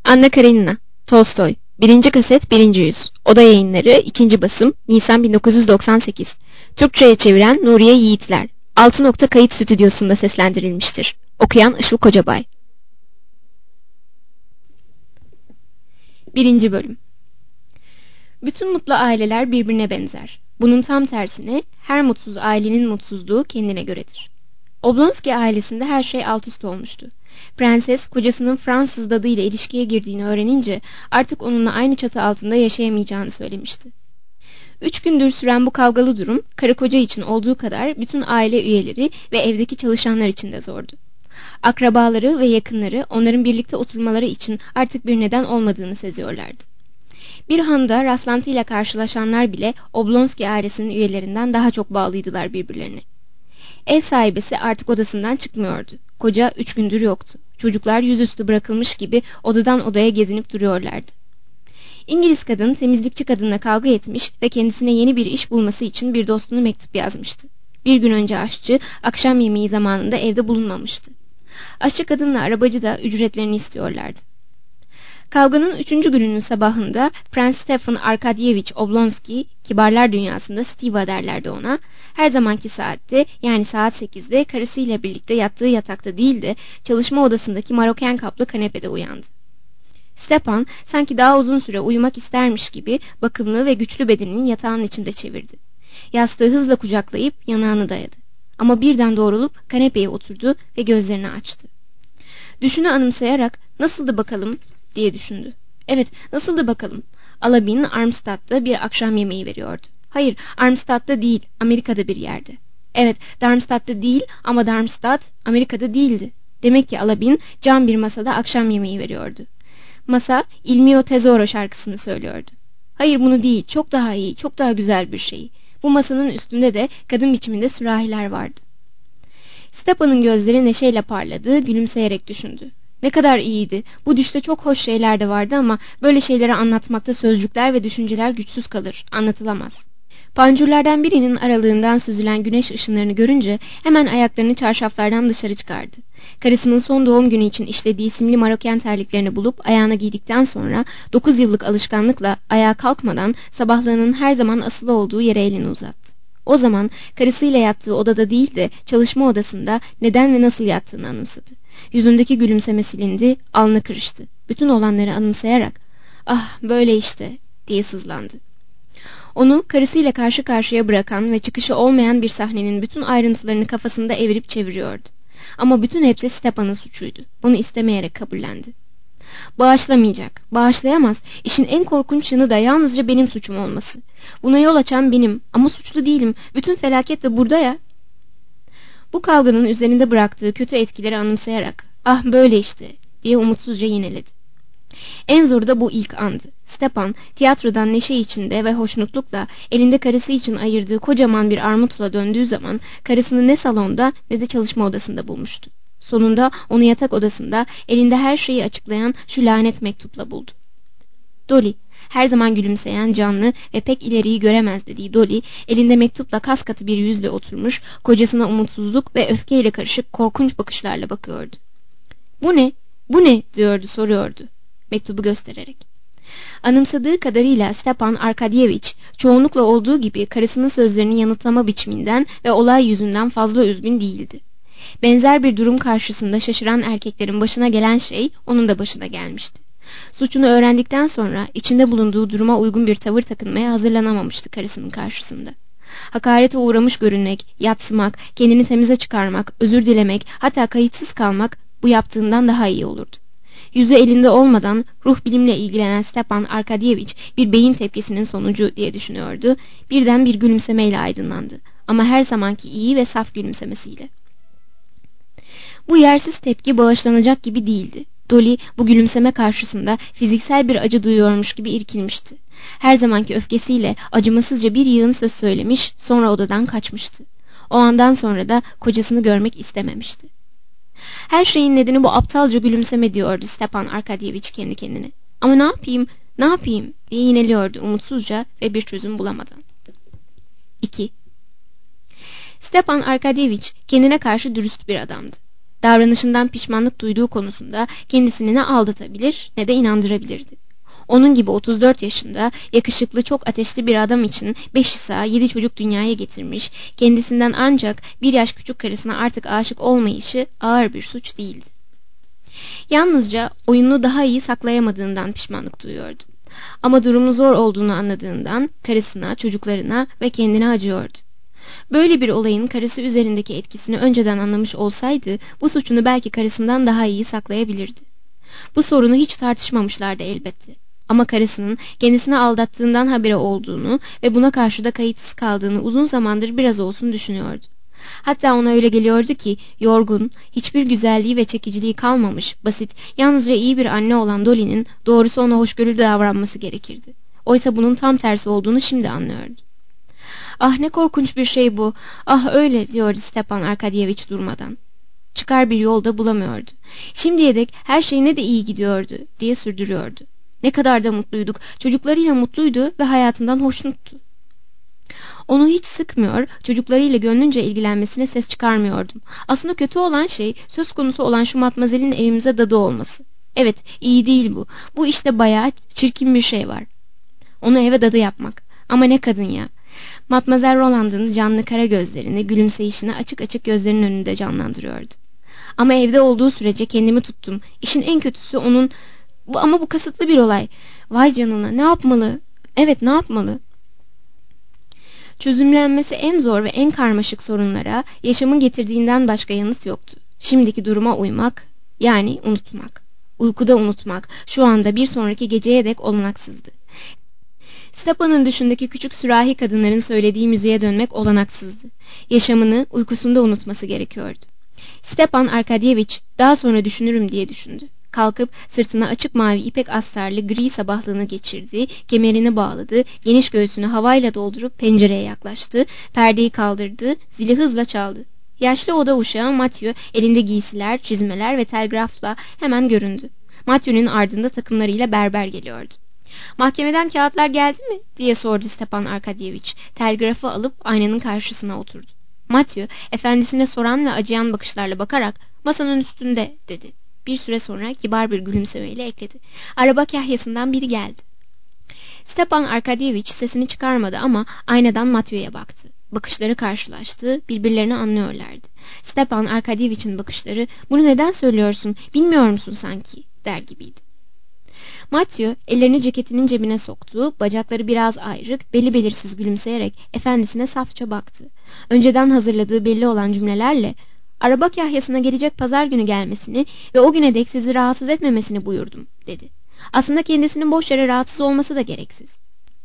Anna Karenina, Tolstoy, 1. kaset 1. yüz, Oda Yayınları, 2. basım, Nisan 1998, Türkçe'ye çeviren Nuriye Yiğitler, 6 Kayıt Stüdyosu'nda seslendirilmiştir. Okuyan Işıl Kocabay. 1. bölüm. Bütün mutlu aileler birbirine benzer. Bunun tam tersine her mutsuz ailenin mutsuzluğu kendine göredir. Oblonsky ailesinde her şey alt üst olmuştu. Prenses, kocasının Fransız dadıyla ilişkiye girdiğini öğrenince artık onunla aynı çatı altında yaşayamayacağını söylemişti. 3 gündür süren bu kavgalı durum, karı koca için olduğu kadar bütün aile üyeleri ve evdeki çalışanlar için de zordu. Akrabaları ve yakınları onların birlikte oturmaları için artık bir neden olmadığını seziyorlardı. Bir handa rastlantıyla karşılaşanlar bile Oblonsky ailesinin üyelerinden daha çok bağlıydılar birbirlerine. Ev sahibesi artık odasından çıkmıyordu. Koca 3 gündür yoktu. Çocuklar yüzüstü bırakılmış gibi odadan odaya gezinip duruyorlardı. İngiliz kadın temizlikçi kadınla kavga etmiş ve kendisine yeni bir iş bulması için bir dostuna mektup yazmıştı. Bir gün önce aşçı akşam yemeği zamanında evde bulunmamıştı. Aşçı kadınla arabacı da ücretlerini istiyorlardı. Kavganın 3. gününün sabahında Prens Stefan Arkadyevich Oblonsky, kibarlar dünyasında Stiva derlerdi ona, her zamanki saatte, yani saat 8'de karısıyla birlikte yattığı yatakta değil de çalışma odasındaki maroken kaplı kanepede uyandı. Stepan sanki daha uzun süre uyumak istermiş gibi bakımlı ve güçlü bedenini yatağın içinde çevirdi. Yastığı hızla kucaklayıp yanağını dayadı. Ama birden doğrulup kanepeye oturdu ve gözlerini açtı. Düşünü anımsayarak "Nasıldı bakalım?" diye düşündü. Evet, nasıldı bakalım? Alabin Armstadt'ta bir akşam yemeği veriyordu. Hayır, Armstadt'ta değil, Amerika'da bir yerde. Evet, Darmstadt'ta değil ama Darmstadt Amerika'da değildi. Demek ki Alabin cam bir masada akşam yemeği veriyordu. Masa Il mio tesoro şarkısını söylüyordu. Hayır, bunu değil, çok daha iyi, çok daha güzel bir şey. Bu masanın üstünde de kadın biçiminde sürahiler vardı. Stepan'ın gözleri neşeyle parladı, gülümseyerek düşündü. Ne kadar iyiydi. Bu düşte çok hoş şeyler de vardı ama böyle şeyleri anlatmakta sözcükler ve düşünceler güçsüz kalır, anlatılamaz. Pancurlardan birinin aralığından süzülen güneş ışınlarını görünce hemen ayaklarını çarşaflardan dışarı çıkardı. Karısının son doğum günü için işlediği simli maroken terliklerini bulup ayağına giydikten sonra 9 yıllık alışkanlıkla ayağa kalkmadan sabahlığının her zaman asılı olduğu yere elini uzattı. O zaman karısıyla yattığı odada değil de çalışma odasında neden ve nasıl yattığını anımsadı. Yüzündeki gülümseme silindi, alnı kırıştı. Bütün olanları anımsayarak "Ah, böyle işte," diye sızlandı. Onu karısıyla karşı karşıya bırakan ve çıkışı olmayan bir sahnenin bütün ayrıntılarını kafasında evirip çeviriyordu. Ama bütün hepsi Stepan'ın suçuydu. Bunu istemeyerek kabullendi. Bağışlamayacak, bağışlayamaz. İşin en korkunç yanı da yalnızca benim suçum olması. Buna yol açan benim ama suçlu değilim. Bütün felaket de burada ya. Bu kavganın üzerinde bıraktığı kötü etkileri anımsayarak "Ah, böyle işte," diye umutsuzca yineledi. En zoru da bu ilk andı. Stepan tiyatrodan neşe içinde ve hoşnutlukla elinde karısı için ayırdığı kocaman bir armutla döndüğü zaman karısını ne salonda ne de çalışma odasında bulmuştu. Sonunda onu yatak odasında elinde her şeyi açıklayan şu lanet mektupla buldu. Dolly, her zaman gülümseyen, canlı ve pek ileriyi göremez dediği Dolly, elinde mektupla kaskatı bir yüzle oturmuş, kocasına umutsuzluk ve öfkeyle karışık korkunç bakışlarla bakıyordu. "Bu ne? Bu ne?" diyordu, soruyordu. Mektubu göstererek. Anımsadığı kadarıyla Stepan Arkadyevich çoğunlukla olduğu gibi karısının sözlerini yanıtlama biçiminden ve olay yüzünden fazla üzgün değildi. Benzer bir durum karşısında şaşıran erkeklerin başına gelen şey onun da başına gelmişti. Suçunu öğrendikten sonra içinde bulunduğu duruma uygun bir tavır takınmaya hazırlanamamıştı karısının karşısında. Hakarete uğramış görünmek, yatsımak, kendini temize çıkarmak, özür dilemek, hatta kayıtsız kalmak bu yaptığından daha iyi olurdu. Yüzü elinde olmadan ruh bilimle ilgilenen Stepan Arkadyevich bir beyin tepkisinin sonucu diye düşünüyordu. Birden bir gülümsemeyle aydınlandı. Ama her zamanki iyi ve saf gülümsemesiyle. Bu yersiz tepki bağışlanacak gibi değildi. Dolly bu gülümseme karşısında fiziksel bir acı duyuyormuş gibi irkilmişti. Her zamanki öfkesiyle acımasızca bir yığın söz söylemiş, sonra odadan kaçmıştı. O andan sonra da kocasını görmek istememişti. Her şeyin nedeni bu aptalca gülümseme diyordu Stepan Arkadyevich kendi kendine. Ama ne yapayım, ne yapayım diye yineliyordu umutsuzca ve bir çözüm bulamadan. 2. Stepan Arkadyevich kendine karşı dürüst bir adamdı. Davranışından pişmanlık duyduğu konusunda kendisini ne aldatabilir ne de inandırabilirdi. Onun gibi 34 yaşında, yakışıklı, çok ateşli bir adam için 5 İsa, 7 çocuk dünyaya getirmiş, kendisinden ancak bir yaş küçük karısına artık aşık olmayışı ağır bir suç değildi. Yalnızca oyununu daha iyi saklayamadığından pişmanlık duyuyordu. Ama durumu zor olduğunu anladığından karısına, çocuklarına ve kendine acıyordu. Böyle bir olayın karısı üzerindeki etkisini önceden anlamış olsaydı bu suçunu belki karısından daha iyi saklayabilirdi. Bu sorunu hiç tartışmamışlardı elbette. Ama karısının kendisini aldattığından haberi olduğunu ve buna karşı da kayıtsız kaldığını uzun zamandır biraz olsun düşünüyordu. Hatta ona öyle geliyordu ki yorgun, hiçbir güzelliği ve çekiciliği kalmamış, basit, yalnızca iyi bir anne olan Dolly'nin doğrusu ona hoşgörülü davranması gerekirdi. Oysa bunun tam tersi olduğunu şimdi anlıyordu. "Ah, ne korkunç bir şey bu. Ah, öyle," diyordu Stepan Arkadyeviç durmadan. Çıkar bir yolda bulamıyordu. Şimdiye dek her şey ne de iyi gidiyordu diye sürdürüyordu. Ne kadar da mutluyduk. Çocuklarıyla mutluydu ve hayatından hoşnuttu. Onu hiç sıkmıyor, çocuklarıyla gönlünce ilgilenmesine ses çıkarmıyordum. Aslında kötü olan şey, söz konusu olan şu matmazelin evimize dadı olması. Evet, iyi değil bu. Bu işte bayağı çirkin bir şey var. Onu eve dadı yapmak. Ama ne kadın ya. Matmazel Roland'ın canlı kara gözlerini, gülümseyişini açık açık gözlerinin önünde canlandırıyordu. Ama evde olduğu sürece kendimi tuttum. İşin en kötüsü onun... Ama bu kasıtlı bir olay. Vay canına, ne yapmalı? Evet, ne yapmalı? Çözümlenmesi en zor ve en karmaşık sorunlara yaşamın getirdiğinden başka yanıt yoktu. Şimdiki duruma uymak, yani unutmak. Uykuda unutmak, şu anda bir sonraki geceye dek olanaksızdı. Stepan'ın dışındaki küçük sürahi kadınların söylediği müziğe dönmek olanaksızdı. Yaşamını uykusunda unutması gerekiyordu. Stepan Arkadyeviç daha sonra düşünürüm diye düşündü. Kalkıp sırtına açık mavi ipek astarlı gri sabahlığını geçirdi, kemerini bağladı, geniş göğsünü havayla doldurup pencereye yaklaştı, perdeyi kaldırdı, zili hızla çaldı. Yaşlı oda uşağı Matthew elinde giysiler, çizmeler ve telgrafla hemen göründü. Matthew'nun ardında takımlarıyla berber geliyordu. "Mahkemeden kağıtlar geldi mi?" diye sordu Stepan Arkadyeviç. Telgrafı alıp aynanın karşısına oturdu. Matthew, efendisine soran ve acıyan bakışlarla bakarak "Masanın üstünde," dedi. Bir süre sonra kibar bir gülümsemeyle ekledi. "Araba kahyasından biri geldi." Stepan Arkadyeviç sesini çıkarmadı ama aynadan Matthew'ye baktı. Bakışları karşılaştı, birbirlerini anlıyorlardı. Stepan Arkadyeviç'in bakışları "Bunu neden söylüyorsun, bilmiyor musun sanki?" der gibiydi. Matthew ellerini ceketinin cebine soktu, bacakları biraz ayrık, belli belirsiz gülümseyerek efendisine safça baktı. Önceden hazırladığı belli olan cümlelerle "Araba kahyasına gelecek pazar günü gelmesini ve o güne dek sizi rahatsız etmemesini buyurdum," dedi. Aslında kendisinin boş yere rahatsız olması da gereksiz.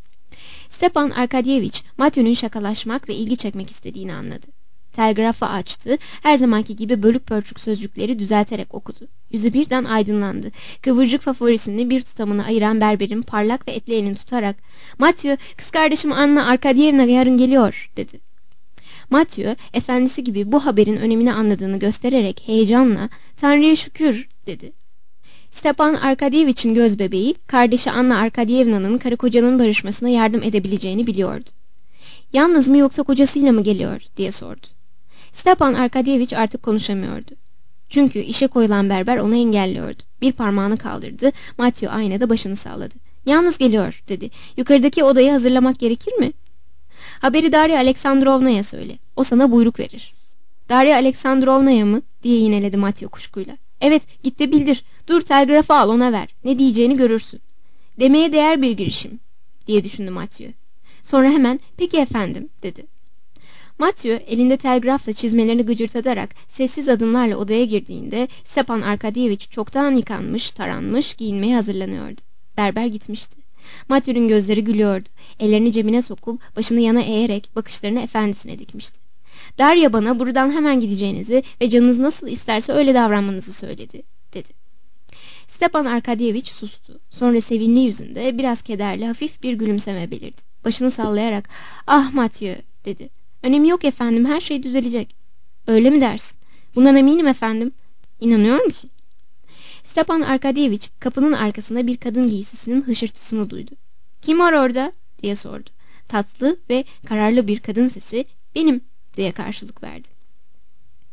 Stepan Arkadyeviç, Matthew'nun şakalaşmak ve ilgi çekmek istediğini anladı. Telgrafı açtı, her zamanki gibi bölük pörçük sözcükleri düzelterek okudu. Yüzü birden aydınlandı. Kıvırcık favorisini bir tutamına ayıran berberin parlak ve etli elini tutarak "Matthew, kız kardeşim Anna Arkadyevna yarın geliyor," dedi. Matthew, efendisi gibi bu haberin önemini anladığını göstererek heyecanla "Tanrı'ya şükür," dedi. Stepan Arkadyeviç'in gözbebeği, kardeşi Anna Arkadyevna'nın karı kocanın barışmasına yardım edebileceğini biliyordu. "Yalnız mı yoksa kocasıyla mı geliyor?" diye sordu. Stepan Arkadyeviç artık konuşamıyordu. Çünkü işe koyulan berber onu engelliyordu. Bir parmağını kaldırdı, Matthew aynada başını salladı. "Yalnız geliyor," dedi. "Yukarıdaki odayı hazırlamak gerekir mi?" "Haberi Darya Aleksandrovna'ya söyle. O sana buyruk verir." "Darya Aleksandrovna'ya mı?" diye yineledi Matthew kuşkuyla. "Evet, git de bildir. Dur, telgrafı al, ona ver. Ne diyeceğini görürsün." "Demeye değer bir girişim," diye düşündü Matthew. Sonra hemen "Peki efendim," dedi. Matthew elinde telgrafla çizmelerini gıcırtadarak sessiz adımlarla odaya girdiğinde Stepan Arkadyeviç çoktan yıkanmış, taranmış, giyinmeye hazırlanıyordu. Berber gitmişti. Matthew'nun gözleri gülüyordu. Ellerini cebine sokup başını yana eğerek bakışlarını efendisine dikmişti. "Darya bana buradan hemen gideceğinizi ve canınız nasıl isterse öyle davranmanızı söyledi," dedi. Stepan Arkadyeviç sustu. Sonra sevinli yüzünde biraz kederli hafif bir gülümseme belirdi. Başını sallayarak "Ah Matthew," dedi. "Önemi yok efendim, her şey düzelecek." "Öyle mi dersin?" "Bundan eminim efendim." "İnanıyor musun?" Stepan Arkadyeviç kapının arkasında bir kadın giysisinin hışırtısını duydu. "Kim var orada?" diye sordu. Tatlı ve kararlı bir kadın sesi "Benim," diye karşılık verdi.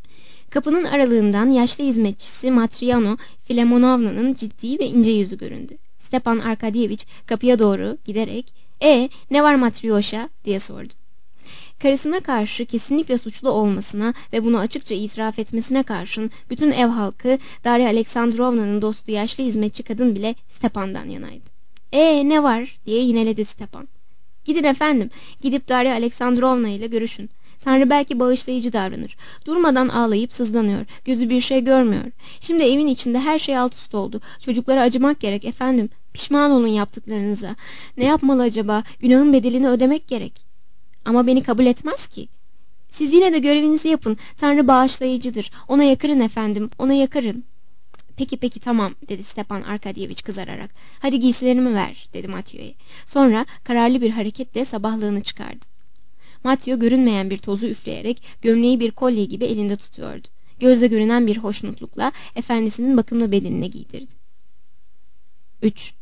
Kapının aralığından yaşlı hizmetçisi Matriano Filemonovna'nın ciddi ve ince yüzü göründü. Stepan Arkadiyevich kapıya doğru giderek "Ne var Matryoşa?" diye sordu. Karısına karşı kesinlikle suçlu olmasına ve bunu açıkça itiraf etmesine karşın bütün ev halkı Darya Aleksandrovna'nın dostu yaşlı hizmetçi kadın bile Stepan'dan yanaydı. Ne var?" diye yineledi Stepan. "Gidin efendim, gidip Darya Aleksandrovna ile görüşün. Tanrı belki bağışlayıcı davranır. Durmadan ağlayıp sızlanıyor. Gözü bir şey görmüyor. Şimdi evin içinde her şey alt üst oldu. Çocuklara acımak gerek efendim. Pişman olun yaptıklarınıza. Ne yapmalı acaba? Günahın bedelini ödemek gerek. Ama beni kabul etmez ki. Siz yine de görevinizi yapın. Tanrı bağışlayıcıdır. Ona yakarın efendim, ona yakarın." Peki tamam, dedi Stepan Arkadiyevich kızararak. "Hadi giysilerimi ver," dedi Matyo'ya. Sonra kararlı bir hareketle sabahlığını çıkardı. Matyo görünmeyen bir tozu üfleyerek gömleği bir kolye gibi elinde tutuyordu. Gözle görünen bir hoşnutlukla efendisinin bakımlı bedenine giydirdi. 3.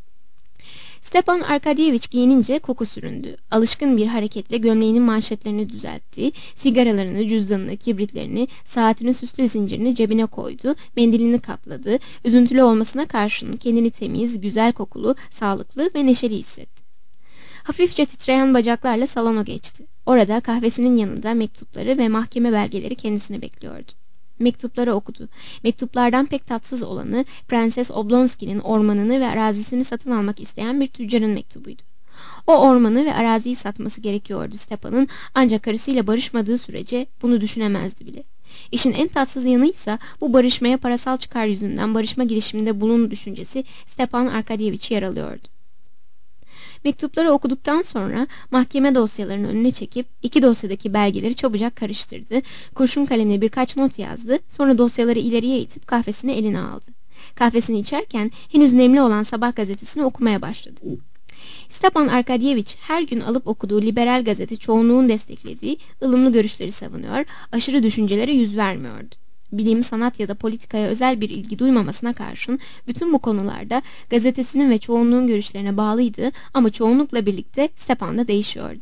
Stepan Arkadiyevich giyinince koku süründü. Alışkın bir hareketle gömleğinin manşetlerini düzeltti, sigaralarını, cüzdanını, kibritlerini, saatinin süslü zincirini cebine koydu, mendilini katladı, üzüntülü olmasına karşın kendini temiz, güzel kokulu, sağlıklı ve neşeli hissetti. Hafifçe titreyen bacaklarla salona geçti. Orada kahvesinin yanında mektupları ve mahkeme belgeleri kendisini bekliyordu. Mektupları okudu. Mektuplardan pek tatsız olanı Prenses Oblonsky'nin ormanını ve arazisini satın almak isteyen bir tüccarın mektubuydu. O ormanı ve araziyi satması gerekiyordu Stepan'ın, ancak karısıyla barışmadığı sürece bunu düşünemezdi bile. İşin en tatsız yanıysa bu barışmaya parasal çıkar yüzünden barışma girişiminde bulunduğu düşüncesi Stepan Arkadyevic'i yaralıyordu. Mektupları okuduktan sonra mahkeme dosyalarını önüne çekip iki dosyadaki belgeleri çabucak karıştırdı, kurşun kalemle birkaç not yazdı, sonra dosyaları ileriye itip kahvesini eline aldı. Kahvesini içerken henüz nemli olan Sabah gazetesini okumaya başladı. Stepan Arkadiyevich her gün alıp okuduğu liberal gazete çoğunluğun desteklediği ılımlı görüşleri savunuyor, aşırı düşüncelere yüz vermiyordu. Bilim, sanat ya da politikaya özel bir ilgi duymamasına karşın bütün bu konularda gazetesinin ve çoğunluğun görüşlerine bağlıydı, ama çoğunlukla birlikte Stepan da değişiyordu.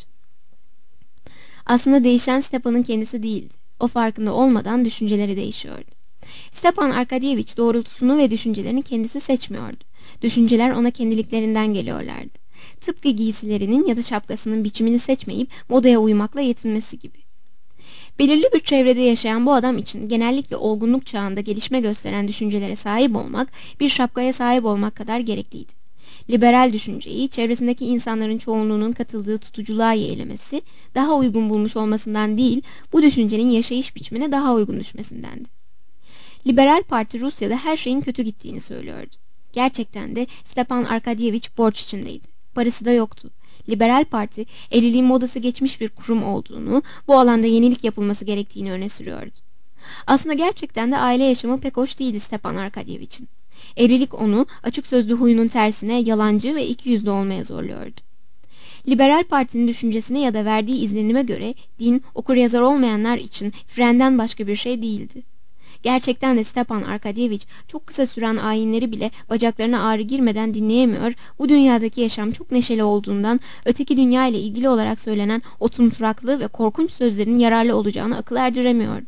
Aslında değişen Stepan'ın kendisi değildi. O farkında olmadan düşünceleri değişiyordu. Stepan Arkadiyevich doğrultusunu ve düşüncelerini kendisi seçmiyordu. Düşünceler ona kendiliklerinden geliyorlardı. Tıpkı giysilerinin ya da şapkasının biçimini seçmeyip modaya uymakla yetinmesi gibi. Belirli bir çevrede yaşayan bu adam için genellikle olgunluk çağında gelişme gösteren düşüncelere sahip olmak, bir şapkaya sahip olmak kadar gerekliydi. Liberal düşünceyi çevresindeki insanların çoğunluğunun katıldığı tutuculuğa yeğlemesi, daha uygun bulmuş olmasından değil, bu düşüncenin yaşayış biçimine daha uygun düşmesindendi. Liberal Parti Rusya'da her şeyin kötü gittiğini söylüyordu. Gerçekten de Stepan Arkadiyevich borç içindeydi. Parası da yoktu. Liberal Parti, evliliğin modası geçmiş bir kurum olduğunu, bu alanda yenilik yapılması gerektiğini öne sürüyordu. Aslında gerçekten de aile yaşamı pek hoş değildi Stepan Arkadyevich'in. Evlilik onu açık sözlü huyunun tersine yalancı ve ikiyüzlü olmaya zorluyordu. Liberal Parti'nin düşüncesine ya da verdiği izlenime göre din, okuryazar olmayanlar için frenden başka bir şey değildi. Gerçekten de Stepan Arkadyevich çok kısa süren ayinleri bile bacaklarına ağrı girmeden dinleyemiyor, bu dünyadaki yaşam çok neşeli olduğundan öteki dünya ile ilgili olarak söylenen o tumturaklı ve korkunç sözlerin yararlı olacağını akıl erdiremiyordu.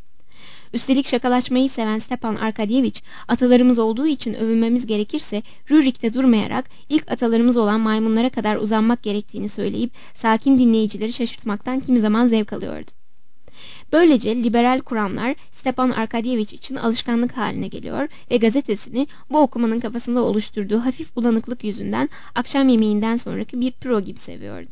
Üstelik şakalaşmayı seven Stepan Arkadyevich, atalarımız olduğu için övünmemiz gerekirse Rürik'te durmayarak ilk atalarımız olan maymunlara kadar uzanmak gerektiğini söyleyip sakin dinleyicileri şaşırtmaktan kimi zaman zevk alıyordu. Böylece liberal kuramlar Stepan Arkadyevich için alışkanlık haline geliyor ve gazetesini bu okumanın kafasında oluşturduğu hafif bulanıklık yüzünden akşam yemeğinden sonraki bir püro gibi seviyordu.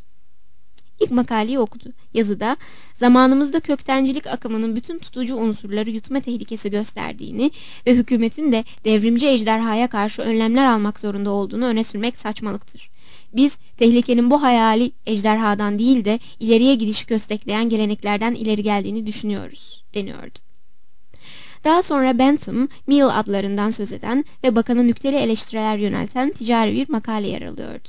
İlk makaleyi okudu. Yazıda zamanımızda köktencilik akımının bütün tutucu unsurları yutma tehlikesi gösterdiğini ve hükümetin de devrimci ejderhaya karşı önlemler almak zorunda olduğunu öne sürmek saçmalıktır. Biz tehlikenin bu hayali ejderhadan değil de ileriye gidişi köstekleyen geleneklerden ileri geldiğini düşünüyoruz, deniyordu. Daha sonra Bentham, Mill adlarından söz eden ve bakana nükteli eleştiriler yönelten ticari bir makale yer alıyordu.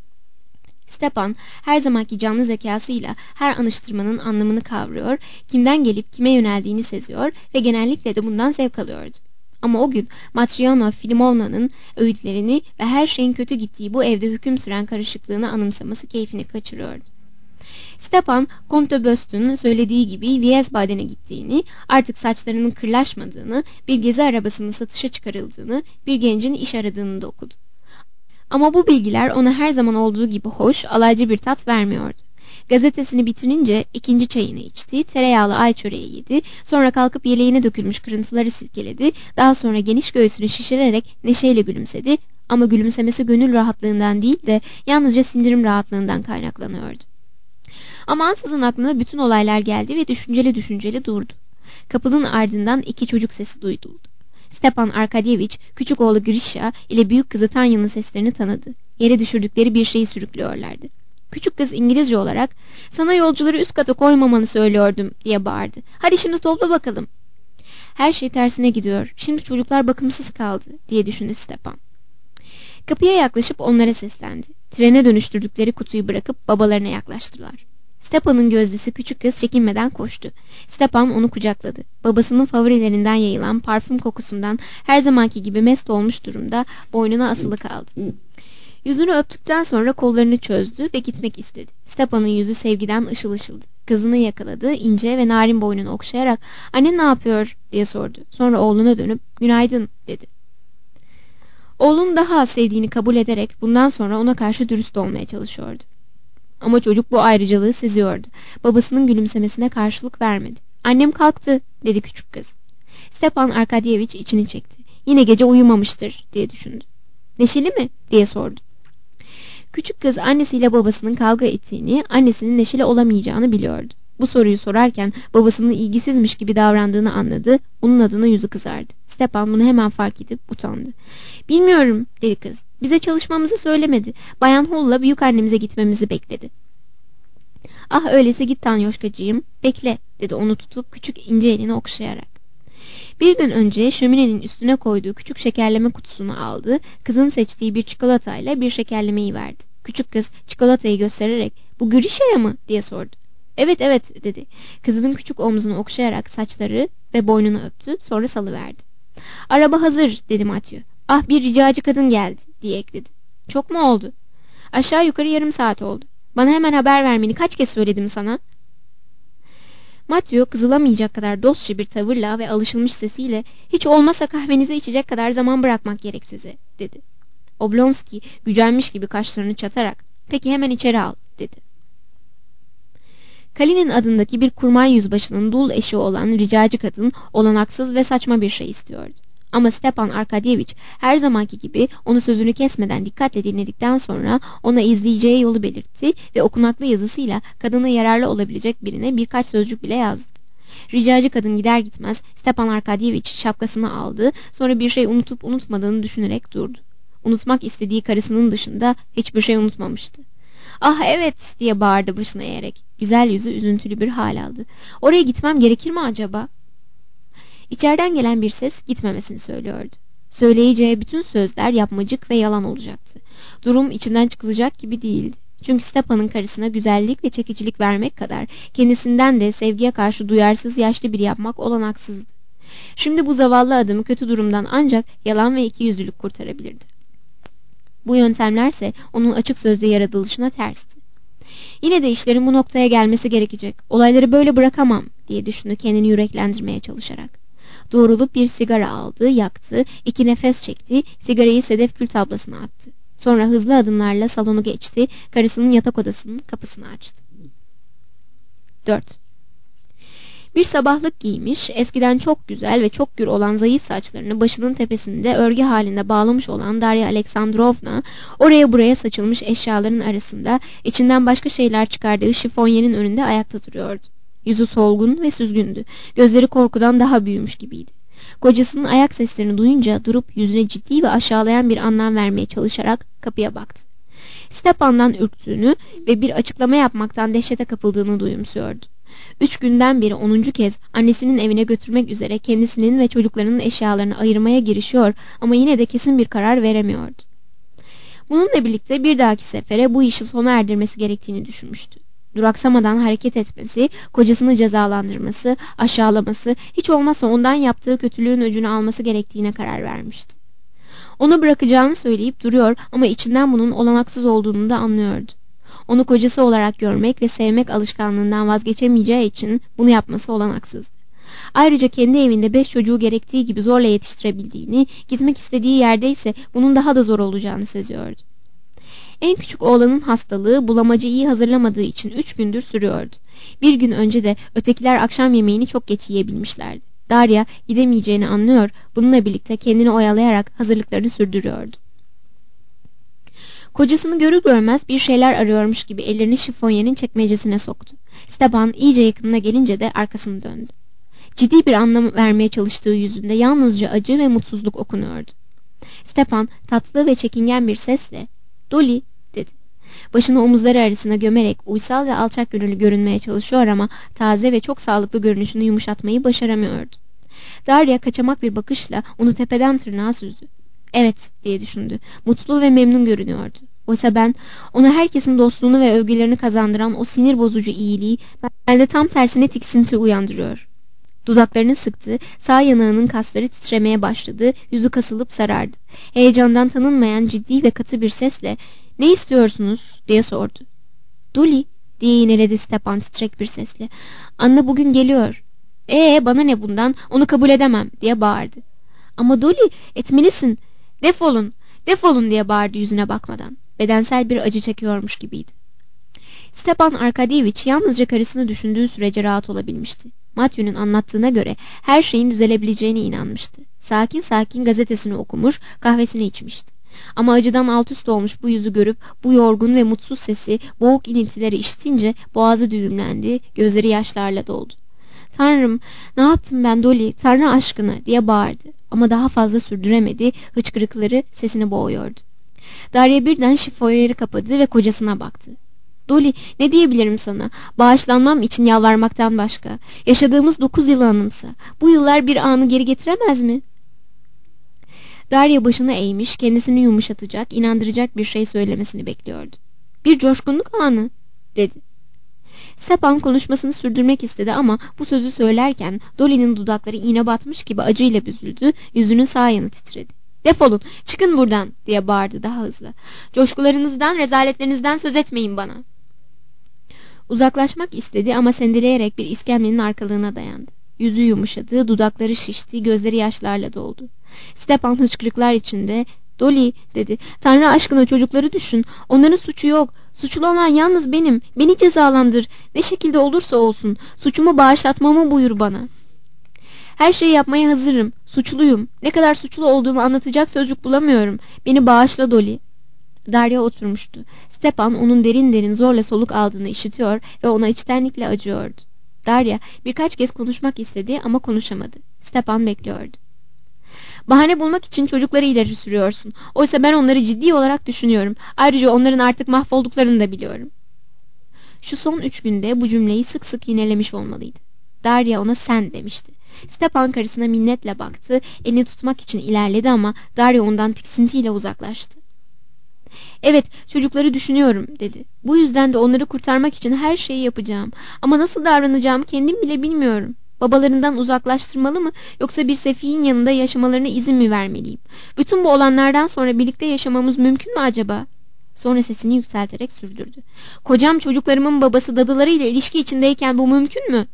Stepan her zamanki canlı zekasıyla her anıştırmanın anlamını kavruyor, kimden gelip kime yöneldiğini seziyor ve genellikle de bundan zevk alıyordu. Ama o gün Matriona Filimovna'nın öğütlerini ve her şeyin kötü gittiği bu evde hüküm süren karışıklığını anımsaması keyfini kaçırıyordu. Stepan, Comte Böst'ün söylediği gibi Wiesbaden'e gittiğini, artık saçlarının kırlaşmadığını, bir gezi arabasının satışa çıkarıldığını, bir gencin iş aradığını da okudu. Ama bu bilgiler ona her zaman olduğu gibi hoş, alaycı bir tat vermiyordu. Gazetesini bitirince ikinci çayını içti, tereyağlı ay çöreği yedi, sonra kalkıp yeleğine dökülmüş kırıntıları silkeledi, daha sonra geniş göğsünü şişirerek neşeyle gülümsedi ama gülümsemesi gönül rahatlığından değil de yalnızca sindirim rahatlığından kaynaklanıyordu. Ama ansızın aklına bütün olaylar geldi ve düşünceli düşünceli durdu. Kapının ardından iki çocuk sesi duyuldu. Stepan Arkadyeviç, küçük oğlu Grisha ile büyük kızı Tanya'nın seslerini tanıdı. Yere düşürdükleri bir şeyi sürüklüyorlardı. Küçük kız İngilizce olarak "Sana yolcuları üst kata koymamanı söylüyordum" diye bağırdı. "Hadi şimdi topla bakalım." Her şey tersine gidiyor. Şimdi çocuklar bakımsız kaldı diye düşündü Stepan. Kapıya yaklaşıp onlara seslendi. Trene dönüştürdükleri kutuyu bırakıp babalarına yaklaştılar. Stepan'ın gözdesi küçük kız çekinmeden koştu. Stepan onu kucakladı. Babasının favorilerinden yayılan parfüm kokusundan her zamanki gibi mest olmuş durumda boynuna asılı kaldı. Yüzünü öptükten sonra kollarını çözdü ve gitmek istedi. Stepan'ın yüzü sevgiden ışıl ışıldı. Kızını yakaladı, ince ve narin boynunu okşayarak "Anne ne yapıyor?" diye sordu. Sonra oğluna dönüp "Günaydın" dedi. Oğlunu daha az sevdiğini kabul ederek bundan sonra ona karşı dürüst olmaya çalışıyordu. Ama çocuk bu ayrıcalığı seziyordu. Babasının gülümsemesine karşılık vermedi. "Annem kalktı" dedi küçük kız. Stepan Arkadyeviç içini çekti. Yine gece uyumamıştır diye düşündü. "Neşeli mi?" diye sordu. Küçük kız annesiyle babasının kavga ettiğini, annesinin neşeli olamayacağını biliyordu. Bu soruyu sorarken babasının ilgisizmiş gibi davrandığını anladı, onun adına yüzü kızardı. Stepan bunu hemen fark edip utandı. "Bilmiyorum" dedi kız. "Bize çalışmamızı söylemedi. Bayan Hull'la büyükannemize gitmemizi bekledi." "Ah öyleyse git Tanyoşkacığım, bekle" dedi onu tutup küçük ince elini okşayarak. Bir gün önce şöminenin üstüne koyduğu küçük şekerleme kutusunu aldı, kızın seçtiği bir çikolatayla bir şekerlemeyi verdi. Küçük kız çikolatayı göstererek "Bu Grisha'ya mı?" diye sordu. "Evet evet" dedi. Kızının küçük omzunu okşayarak saçları ve boynunu öptü, sonra salıverdi. "Araba hazır" dedi Matthew. "Ah bir ricacı kadın geldi" diye ekledi. "Çok mu oldu?" "Aşağı yukarı yarım saat oldu. Bana hemen haber vermeni kaç kez söyledim sana?" Matthew kızılamayacak kadar dostça bir tavırla ve alışılmış sesiyle "Hiç olmazsa kahvenizi içecek kadar zaman bırakmak gerek size" dedi. Oblonski gücenmiş gibi kaşlarını çatarak "Peki hemen içeri al" dedi. Kalinin adındaki bir kurmay yüzbaşının dul eşi olan ricacı kadın olanaksız ve saçma bir şey istiyordu. Ama Stepan Arkadyeviç her zamanki gibi onu sözünü kesmeden dikkatle dinledikten sonra ona izleyeceği yolu belirtti ve okunaklı yazısıyla kadına yararlı olabilecek birine birkaç sözcük bile yazdı. Ricacı kadın gider gitmez Stepan Arkadyeviç şapkasını aldı, sonra bir şey unutup unutmadığını düşünerek durdu. Unutmak istediği karısının dışında hiçbir şey unutmamıştı. "Ah evet" diye bağırdı başını eğerek. Güzel yüzü üzüntülü bir hal aldı. "Oraya gitmem gerekir mi acaba?" İçeriden gelen bir ses gitmemesini söylüyordu. Söyleyeceği bütün sözler yapmacık ve yalan olacaktı. Durum içinden çıkılacak gibi değildi. Çünkü Stepan'ın karısına güzellik ve çekicilik vermek kadar kendisinden de sevgiye karşı duyarsız yaşlı biri yapmak olanaksızdı. Şimdi bu zavallı adamı kötü durumdan ancak yalan ve ikiyüzlülük kurtarabilirdi. Bu yöntemlerse onun açık sözlü yaratılışına tersti. Yine de işlerin bu noktaya gelmesi gerekecek. Olayları böyle bırakamam diye düşündü kendini yüreklendirmeye çalışarak. Doğrulup bir sigara aldı, yaktı, 2 nefes çekti, sigarayı sedef kül tablasına attı. Sonra hızlı adımlarla salonu geçti, karısının yatak odasının kapısını açtı. 4. Bir sabahlık giymiş, eskiden çok güzel ve çok gür olan zayıf saçlarını başının tepesinde örgü halinde bağlamış olan Darya Aleksandrovna, oraya buraya saçılmış eşyaların arasında içinden başka şeyler çıkardığı şifonyerin önünde ayakta duruyordu. Yüzü solgun ve süzgündü, gözleri korkudan daha büyümüş gibiydi. Kocasının ayak seslerini duyunca durup yüzüne ciddi ve aşağılayan bir anlam vermeye çalışarak kapıya baktı. Stepan'dan ürktüğünü ve bir açıklama yapmaktan dehşete kapıldığını duyumsuyordu. 3 günden beri 10. kez annesinin evine götürmek üzere kendisinin ve çocuklarının eşyalarını ayırmaya girişiyor ama yine de kesin bir karar veremiyordu. Bununla birlikte bir dahaki sefere bu işi sona erdirmesi gerektiğini düşünmüştü. Duraksamadan hareket etmesi, kocasını cezalandırması, aşağılaması, hiç olmazsa ondan yaptığı kötülüğün öcünü alması gerektiğine karar vermişti. Onu bırakacağını söyleyip duruyor ama içinden bunun olanaksız olduğunu da anlıyordu. Onu kocası olarak görmek ve sevmek alışkanlığından vazgeçemeyeceği için bunu yapması olanaksızdı. Ayrıca kendi evinde 5 çocuğu gerektiği gibi zorla yetiştirebildiğini, gitmek istediği yerde ise bunun daha da zor olacağını seziyordu. En küçük oğlanın hastalığı bulamacı iyi hazırlamadığı için 3 gündür sürüyordu. Bir gün önce de ötekiler akşam yemeğini çok geç yiyebilmişlerdi. Darya gidemeyeceğini anlıyor, bununla birlikte kendini oyalayarak hazırlıklarını sürdürüyordu. Kocasını görür görmez bir şeyler arıyormuş gibi ellerini şifonyerin çekmecesine soktu. Stepan iyice yakınına gelince de arkasını döndü. Ciddi bir anlam vermeye çalıştığı yüzünde yalnızca acı ve mutsuzluk okunuyordu. Stepan tatlı ve çekingen bir sesle "Dolly" dedi. Başını omuzları arasına gömerek uysal ve alçak gönüllü görünmeye çalışıyor ama taze ve çok sağlıklı görünüşünü yumuşatmayı başaramıyordu. Darya kaçamak bir bakışla onu tepeden tırnağa süzdü. Evet diye düşündü. Mutlu ve memnun görünüyordu. Oysa ben ona herkesin dostluğunu ve övgülerini kazandıran o sinir bozucu iyiliği bende tam tersine tiksinti uyandırıyor. Dudaklarını sıktı, sağ yanağının kasları titremeye başladı, yüzü kasılıp sarardı. Heyecandan tanınmayan ciddi ve katı bir sesle "Ne istiyorsunuz?" diye sordu. "Dolly" diye yineledi Stepan titrek bir sesle. "Anne bugün geliyor." Bana ne bundan? Onu kabul edemem" diye bağırdı. "Ama Dolly, etmelisin. Defolun, defolun" diye bağırdı yüzüne bakmadan. Bedensel bir acı çekiyormuş gibiydi. Stepan Arkadiyevich yalnızca karısını düşündüğü sürece rahat olabilmişti. Matthew'nun anlattığına göre her şeyin düzelebileceğine inanmıştı. Sakin sakin gazetesini okumuş, kahvesini içmişti. Ama acıdan alt üst olmuş bu yüzü görüp bu yorgun ve mutsuz sesi, boğuk iniltileri işitince boğazı düğümlendi, gözleri yaşlarla doldu. "Tanrım, ne yaptım ben Dolly, Tanrı aşkına" diye bağırdı. Ama daha fazla sürdüremedi, hıçkırıkları sesini boğuyordu. Darya birden şifonyeri kapadı ve kocasına baktı. "Dolly, ne diyebilirim sana? Bağışlanmam için yalvarmaktan başka. Yaşadığımız 9 yılı anımsa. Bu yıllar bir anı geri getiremez mi?" Darya başını eğmiş, kendisini yumuşatacak, inandıracak bir şey söylemesini bekliyordu. "Bir coşkunluk anı" dedi. Stepan konuşmasını sürdürmek istedi ama bu sözü söylerken Dolly'nin dudakları iğne batmış gibi acıyla büzüldü, yüzünün sağ yanı titredi. "Defolun, çıkın buradan" diye bağırdı daha hızlı. "Coşkularınızdan, rezaletlerinizden söz etmeyin bana." Uzaklaşmak istedi ama sendeleyerek bir iskemlenin arkalığına dayandı. Yüzü yumuşadı, dudakları şişti, gözleri yaşlarla doldu. Stepan hıçkırıklar içinde "Dolly" dedi. "Tanrı aşkına çocukları düşün. Onların suçu yok. Suçlu olan yalnız benim. Beni cezalandır. Ne şekilde olursa olsun. Suçumu bağışlatmamı buyur bana. Her şeyi yapmaya hazırım. Suçluyum. Ne kadar suçlu olduğumu anlatacak sözcük bulamıyorum. Beni bağışla Dolly." Darya oturmuştu. Stepan onun derin derin zorla soluk aldığını işitiyor ve ona içtenlikle acıyordu. Darya birkaç kez konuşmak istedi ama konuşamadı. Stepan bekliyordu. "Bahane bulmak için çocukları ileri sürüyorsun. Oysa ben onları ciddi olarak düşünüyorum. Ayrıca onların artık mahvolduklarını da biliyorum." Şu son 3 günde bu cümleyi sık sık yinelemiş olmalıydı. Darya ona "sen" demişti. Stepan karısına minnetle baktı, elini tutmak için ilerledi ama Darya ondan tiksintiyle uzaklaştı. "Evet, çocukları düşünüyorum" dedi. "Bu yüzden de onları kurtarmak için her şeyi yapacağım. Ama nasıl davranacağımı kendim bile bilmiyorum. Babalarından uzaklaştırmalı mı yoksa bir sefihin yanında yaşamalarına izin mi vermeliyim? Bütün bu olanlardan sonra birlikte yaşamamız mümkün mü acaba?" Sonra sesini yükselterek sürdürdü. "Kocam çocuklarımın babası dadılarıyla ilişki içindeyken bu mümkün mü?"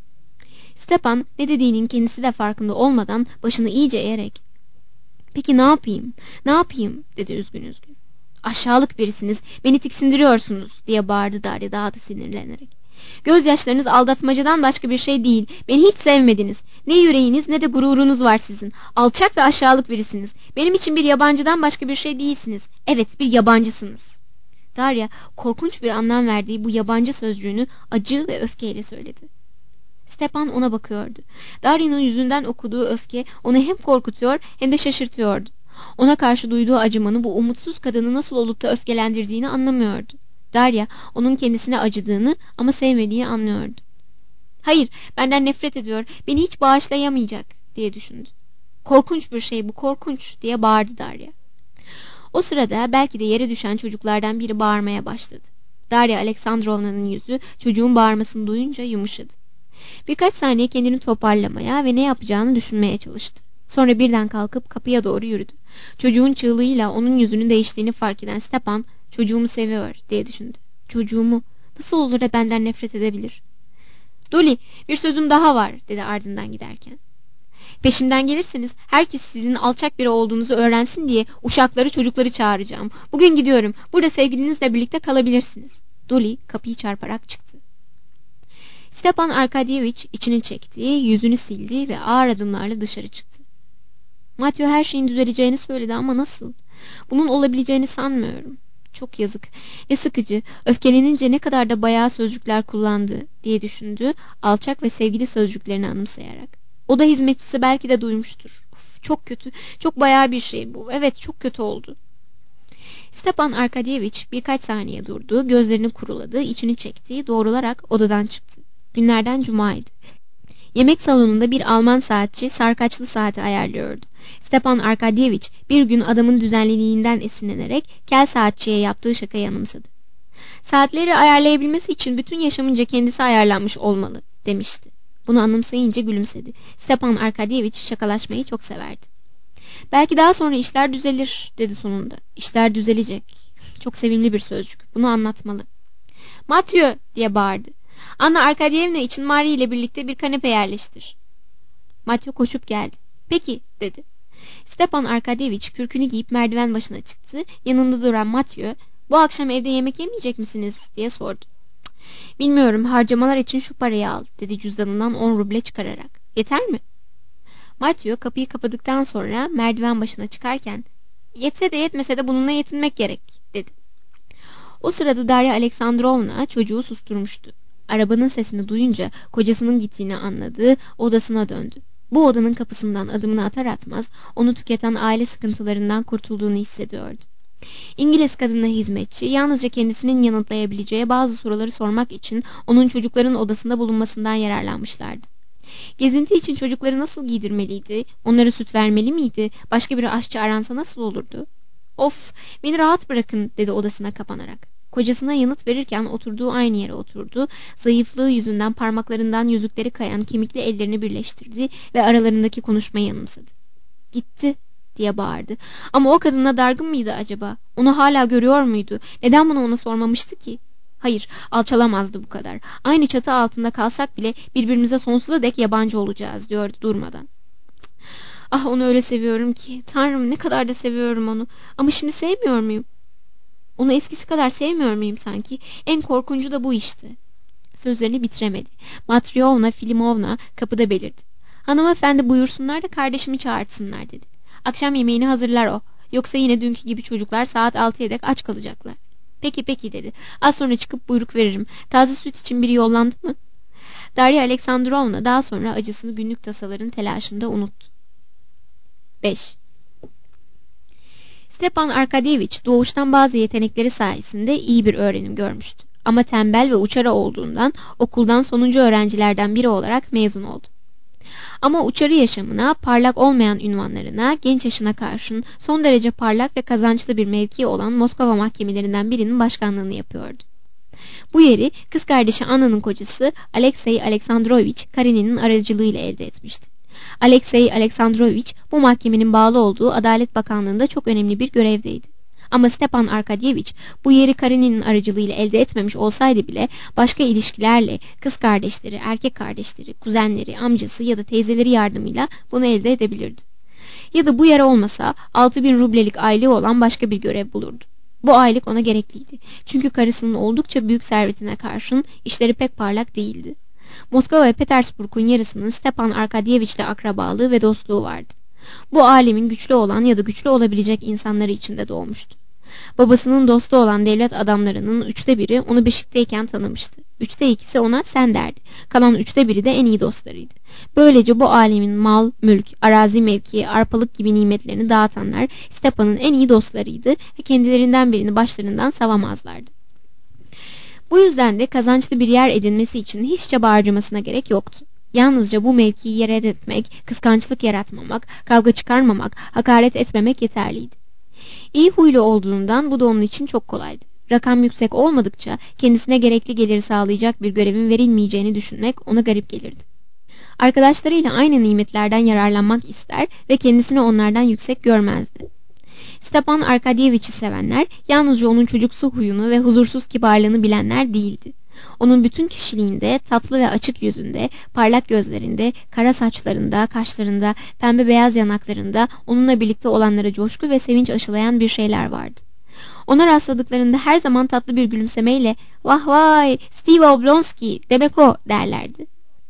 Stepan ne dediğinin kendisi de farkında olmadan başını iyice eğerek "Peki ne yapayım? Ne yapayım?" dedi üzgün üzgün. "Aşağılık birisiniz, beni tiksindiriyorsunuz" diye bağırdı Darya daha da sinirlenerek. "Gözyaşlarınız aldatmacadan başka bir şey değil. Beni hiç sevmediniz. Ne yüreğiniz ne de gururunuz var sizin. Alçak ve aşağılık birisiniz. Benim için bir yabancıdan başka bir şey değilsiniz. Evet, bir yabancısınız." Darya korkunç bir anlam verdiği bu yabancı sözcüğünü acı ve öfkeyle söyledi. Stepan ona bakıyordu. Darya'nın yüzünden okuduğu öfke onu hem korkutuyor hem de şaşırtıyordu. Ona karşı duyduğu acımanın bu umutsuz kadını nasıl olup da öfkelendirdiğini anlamıyordu. Darya onun kendisine acıdığını ama sevmediğini anlıyordu. "Hayır, benden nefret ediyor, beni hiç bağışlayamayacak" diye düşündü. "Korkunç bir şey bu, korkunç" diye bağırdı Darya. O sırada belki de yere düşen çocuklardan biri bağırmaya başladı. Darya Aleksandrovna'nın yüzü çocuğun bağırmasını duyunca yumuşadı. Birkaç saniye kendini toparlamaya ve ne yapacağını düşünmeye çalıştı. Sonra birden kalkıp kapıya doğru yürüdü. Çocuğun çığlığıyla onun yüzünün değiştiğini fark eden Stepan, "Çocuğumu seviyor" diye düşündü. Çocuğumu. Nasıl olur da benden nefret edebilir? Dolly, bir sözüm daha var, dedi ardından giderken. Peşimden gelirseniz herkes sizin alçak biri olduğunuzu öğrensin diye uşakları çocukları çağıracağım. Bugün gidiyorum. Burada sevgilinizle birlikte kalabilirsiniz. Dolly kapıyı çarparak çıktı. Stepan Arkadyeviç içini çekti, yüzünü sildi ve ağır adımlarla dışarı çıktı. Matyo her şeyin düzeleceğini söyledi ama nasıl? Bunun olabileceğini sanmıyorum. Çok yazık. Ne sıkıcı. Öfkelenince ne kadar da bayağı sözcükler kullandı diye düşündü, alçak ve sevgili sözcüklerini anımsayarak. O da hizmetçisi belki de duymuştur. Of, çok kötü. Çok bayağı bir şey bu. Evet, çok kötü oldu. Stepan Arkadyeviç birkaç saniye durdu, gözlerini kuruladı, içini çekti, doğrularak odadan çıktı. Günlerden cumaydı. Yemek salonunda bir Alman saatçi sarkaçlı saati ayarlıyordu. Stepan Arkadyeviç bir gün adamın düzenliliğinden esinlenerek kel saatçiye yaptığı şakayı anımsadı. Saatleri ayarlayabilmesi için bütün yaşamınca kendisi ayarlanmış olmalı, demişti. Bunu anımsayınca gülümsedi. Stepan Arkadyeviç şakalaşmayı çok severdi. Belki daha sonra işler düzelir, dedi sonunda. İşler düzelecek. Çok sevimli bir sözcük. Bunu anlatmalı. Mathieu, diye bağırdı. Anna Arkadyevna için Marie ile birlikte bir kanepe yerleştir. Mathieu koşup geldi. Peki, dedi. Stepan Arkadyeviç kürkünü giyip merdiven başına çıktı. Yanında duran Mathieu, bu akşam evde yemek yemeyecek misiniz, diye sordu. Bilmiyorum, harcamalar için şu parayı al, dedi cüzdanından 10 ruble çıkararak. Yeter mi? Mathieu kapıyı kapadıktan sonra merdiven başına çıkarken, yetse de yetmese de bununla yetinmek gerek, dedi. O sırada Darya Aleksandrovna çocuğu susturmuştu. Arabanın sesini duyunca kocasının gittiğini anladı, odasına döndü. Bu odanın kapısından adımını atar atmaz onu tüketen aile sıkıntılarından kurtulduğunu hissediyordu. İngiliz kadına hizmetçi yalnızca kendisinin yanıtlayabileceği bazı soruları sormak için onun çocukların odasında bulunmasından yararlanmışlardı. Gezinti için çocukları nasıl giydirmeliydi? Onlara süt vermeli miydi? Başka bir aşçı aransa nasıl olurdu? Of, beni rahat bırakın, dedi odasına kapanarak. Kocasına yanıt verirken oturduğu aynı yere oturdu. Zayıflığı yüzünden parmaklarından yüzükleri kayan kemikli ellerini birleştirdi ve aralarındaki konuşmayı anımsadı. Gitti, diye bağırdı. Ama o kadınla dargın mıydı acaba? Onu hala görüyor muydu? Neden bunu ona sormamıştı ki? Hayır, alçalamazdı bu kadar. Aynı çatı altında kalsak bile birbirimize sonsuza dek yabancı olacağız, diyordu durmadan. Ah, onu öyle seviyorum ki. Tanrım, ne kadar da seviyorum onu. Ama şimdi sevmiyor muyum? Onu eskisi kadar sevmiyor muyum sanki? En korkuncu da bu işte. Sözlerini bitiremedi. Matryona Filimovna kapıda belirdi. Hanımefendi buyursunlar da kardeşimi çağırtsınlar, dedi. Akşam yemeğini hazırlar o. Yoksa yine dünkü gibi çocuklar saat 6'ya dek aç kalacaklar. Peki peki, dedi. Az sonra çıkıp buyruk veririm. Taze süt için biri yollandı mı? Darya Aleksandrovna daha sonra acısını günlük tasaların telaşında unuttu. 5. Stepan Arkadyeviç doğuştan bazı yetenekleri sayesinde iyi bir öğrenim görmüştü. Ama tembel ve uçarı olduğundan okuldan sonuncu öğrencilerden biri olarak mezun oldu. Ama uçarı yaşamına, parlak olmayan ünvanlarına, genç yaşına karşın son derece parlak ve kazançlı bir mevki olan Moskova mahkemelerinden birinin başkanlığını yapıyordu. Bu yeri kız kardeşi Anna'nın kocası Alexey Aleksandrovich Karenin'in aracılığıyla elde etmişti. Alexey Aleksandrovich bu mahkemenin bağlı olduğu Adalet Bakanlığı'nda çok önemli bir görevdeydi. Ama Stepan Arkadyeviç bu yeri Karenin'in aracılığıyla elde etmemiş olsaydı bile başka ilişkilerle kız kardeşleri, erkek kardeşleri, kuzenleri, amcası ya da teyzeleri yardımıyla bunu elde edebilirdi. Ya da bu yer olmasa 6.000 rublelik aylığı olan başka bir görev bulurdu. Bu aylık ona gerekliydi. Çünkü karısının oldukça büyük servetine karşın işleri pek parlak değildi. Moskova ve Petersburg'un yarısının Stepan Arkadyeviç'le akrabalığı ve dostluğu vardı. Bu alemin güçlü olan ya da güçlü olabilecek insanları içinde doğmuştu. Babasının dostu olan devlet adamlarının 1/3 onu beşikteyken tanımıştı. 2/3 ona sen derdi. Kalan 1/3 de en iyi dostlarıydı. Böylece bu alemin mal, mülk, arazi mevkii, arpalık gibi nimetlerini dağıtanlar Stepan'ın en iyi dostlarıydı ve kendilerinden birini başlarından savamazlardı. Bu yüzden de kazançlı bir yer edinmesi için hiç çaba harcamasına gerek yoktu. Yalnızca bu mevkiyi yer etmek, kıskançlık yaratmamak, kavga çıkarmamak, hakaret etmemek yeterliydi. İyi huylu olduğundan bu da onun için çok kolaydı. Rakam yüksek olmadıkça kendisine gerekli geliri sağlayacak bir görevin verilmeyeceğini düşünmek ona garip gelirdi. Arkadaşlarıyla aynı nimetlerden yararlanmak ister ve kendisini onlardan yüksek görmezdi. Stepan Arkadyeviç'i sevenler yalnızca onun çocuksu huyunu ve huzursuz kibarlığını bilenler değildi. Onun bütün kişiliğinde, tatlı ve açık yüzünde, parlak gözlerinde, kara saçlarında, kaşlarında, pembe beyaz yanaklarında onunla birlikte olanlara coşku ve sevinç aşılayan bir şeyler vardı. Ona rastladıklarında her zaman tatlı bir gülümsemeyle "Vah vay, Steve Oblonsky, demek o" derlerdi.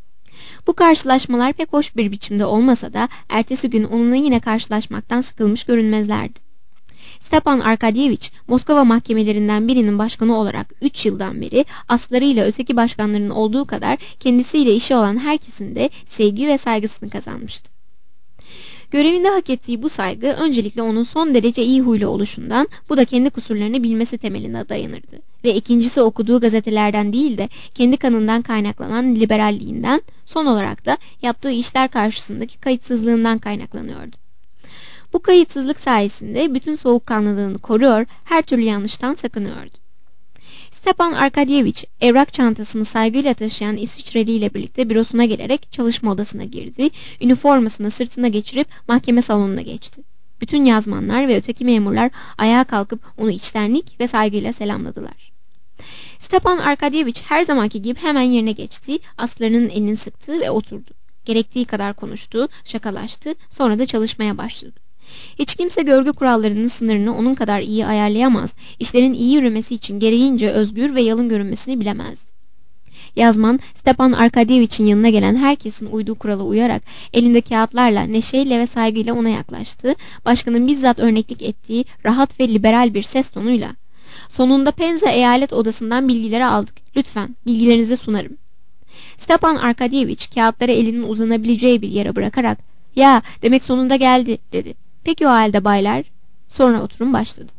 Bu karşılaşmalar pek hoş bir biçimde olmasa da ertesi gün onunla yine karşılaşmaktan sıkılmış görünmezlerdi. Stepan Arkadyeviç, Moskova mahkemelerinden birinin başkanı olarak 3 yıldan beri aslarıyla öteki başkanların olduğu kadar kendisiyle işi olan herkesin de sevgi ve saygısını kazanmıştı. Görevinde hak ettiği bu saygı öncelikle onun son derece iyi huylu oluşundan, bu da kendi kusurlarını bilmesi temeline dayanırdı. Ve ikincisi okuduğu gazetelerden değil de kendi kanından kaynaklanan liberalliğinden, son olarak da yaptığı işler karşısındaki kayıtsızlığından kaynaklanıyordu. Bu kayıtsızlık sayesinde bütün soğukkanlılığını koruyor, her türlü yanlıştan sakınıyordu. Stepan Arkadyeviç evrak çantasını saygıyla taşıyan İsviçreli ile birlikte bürosuna gelerek çalışma odasına girdi, üniformasını sırtına geçirip mahkeme salonuna geçti. Bütün yazmanlar ve öteki memurlar ayağa kalkıp onu içtenlik ve saygıyla selamladılar. Stepan Arkadyeviç her zamanki gibi hemen yerine geçti, aslarının elini sıktı ve oturdu. Gerektiği kadar konuştu, şakalaştı, sonra da çalışmaya başladı. Hiç kimse görgü kurallarının sınırını onun kadar iyi ayarlayamaz, işlerin iyi yürümesi için gereğince özgür ve yalın görünmesini bilemezdi. Yazman, Stepan Arkadyeviç'in yanına gelen herkesin uyduğu kurala uyarak elinde kağıtlarla neşeyle ve saygıyla ona yaklaştı, başkanın bizzat örneklik ettiği rahat ve liberal bir ses tonuyla "Sonunda Penza Eyalet Odası'ndan bilgileri aldık. Lütfen bilgilerinizi sunarım." Stepan Arkadyeviç kağıtları elinin uzanabileceği bir yere bırakarak "Ya, demek sonunda geldi" dedi. "Peki o halde baylar." Sonra oturum başladı.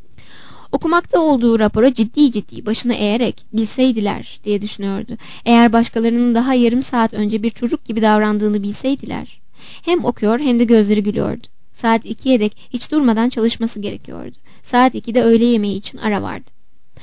Okumakta olduğu raporu ciddi ciddi başını eğerek "Bilseydiler" diye düşünüyordu. Eğer başkalarının daha yarım saat önce bir çocuk gibi davrandığını bilseydiler. Hem okuyor hem de gözleri gülüyordu. Saat 2'ye dek hiç durmadan çalışması gerekiyordu. Saat 2'de öğle yemeği için ara vardı.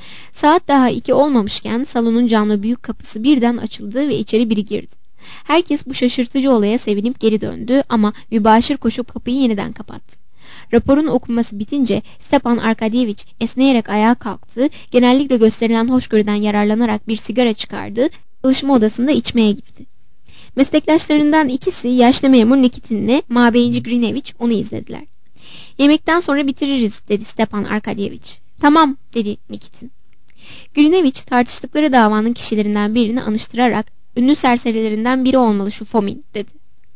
Saat daha 2 olmamışken salonun camlı büyük kapısı birden açıldı ve içeri biri girdi. Herkes bu şaşırtıcı olaya sevinip geri döndü ama mübaşir koşup kapıyı yeniden kapattı. Raporun okunması bitince Stepan Arkadyeviç esneyerek ayağa kalktı, genellikle gösterilen hoşgörüden yararlanarak bir sigara çıkardı, çalışma odasında içmeye gitti. Meslektaşlarından ikisi yaşlı memur Nikitin'le mabeyinci Grineviç onu izlediler. "Yemekten sonra bitiririz" dedi Stepan Arkadyeviç. "Tamam" dedi Nikitin. Grineviç tartıştıkları davanın kişilerinden birini anıştırarak "Ünlü serserilerinden biri olmalı şu Fomin" dedi.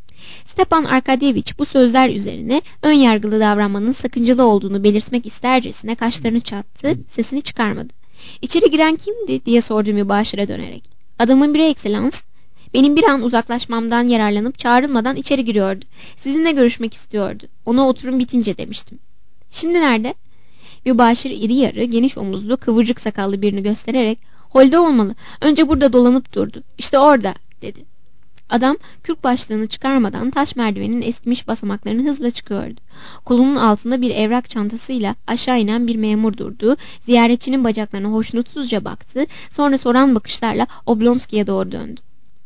Stepan Arkadyeviç bu sözler üzerine ön yargılı davranmanın sakıncalı olduğunu belirtmek istercesine kaşlarını çattı, sesini çıkarmadı. "İçeri giren kimdi?" diye sordu mübaşire dönerek. "Adamın biri ekselans. Benim bir an uzaklaşmamdan yararlanıp çağrılmadan içeri giriyordu. Sizinle görüşmek istiyordu. Ona oturum bitince demiştim." "Şimdi nerede?" Mübaşir iri yarı, geniş omuzlu, kıvırcık sakallı birini göstererek "Holde olmalı. Önce burada dolanıp durdu. İşte orada" dedi. Adam kürk başlığını çıkarmadan taş merdivenin eskimiş basamaklarını hızla çıkıyordu. Kolunun altında bir evrak çantasıyla aşağı inen bir memur durdu. Ziyaretçinin bacaklarına hoşnutsuzca baktı. Sonra soran bakışlarla Oblonsky'ye doğru döndü.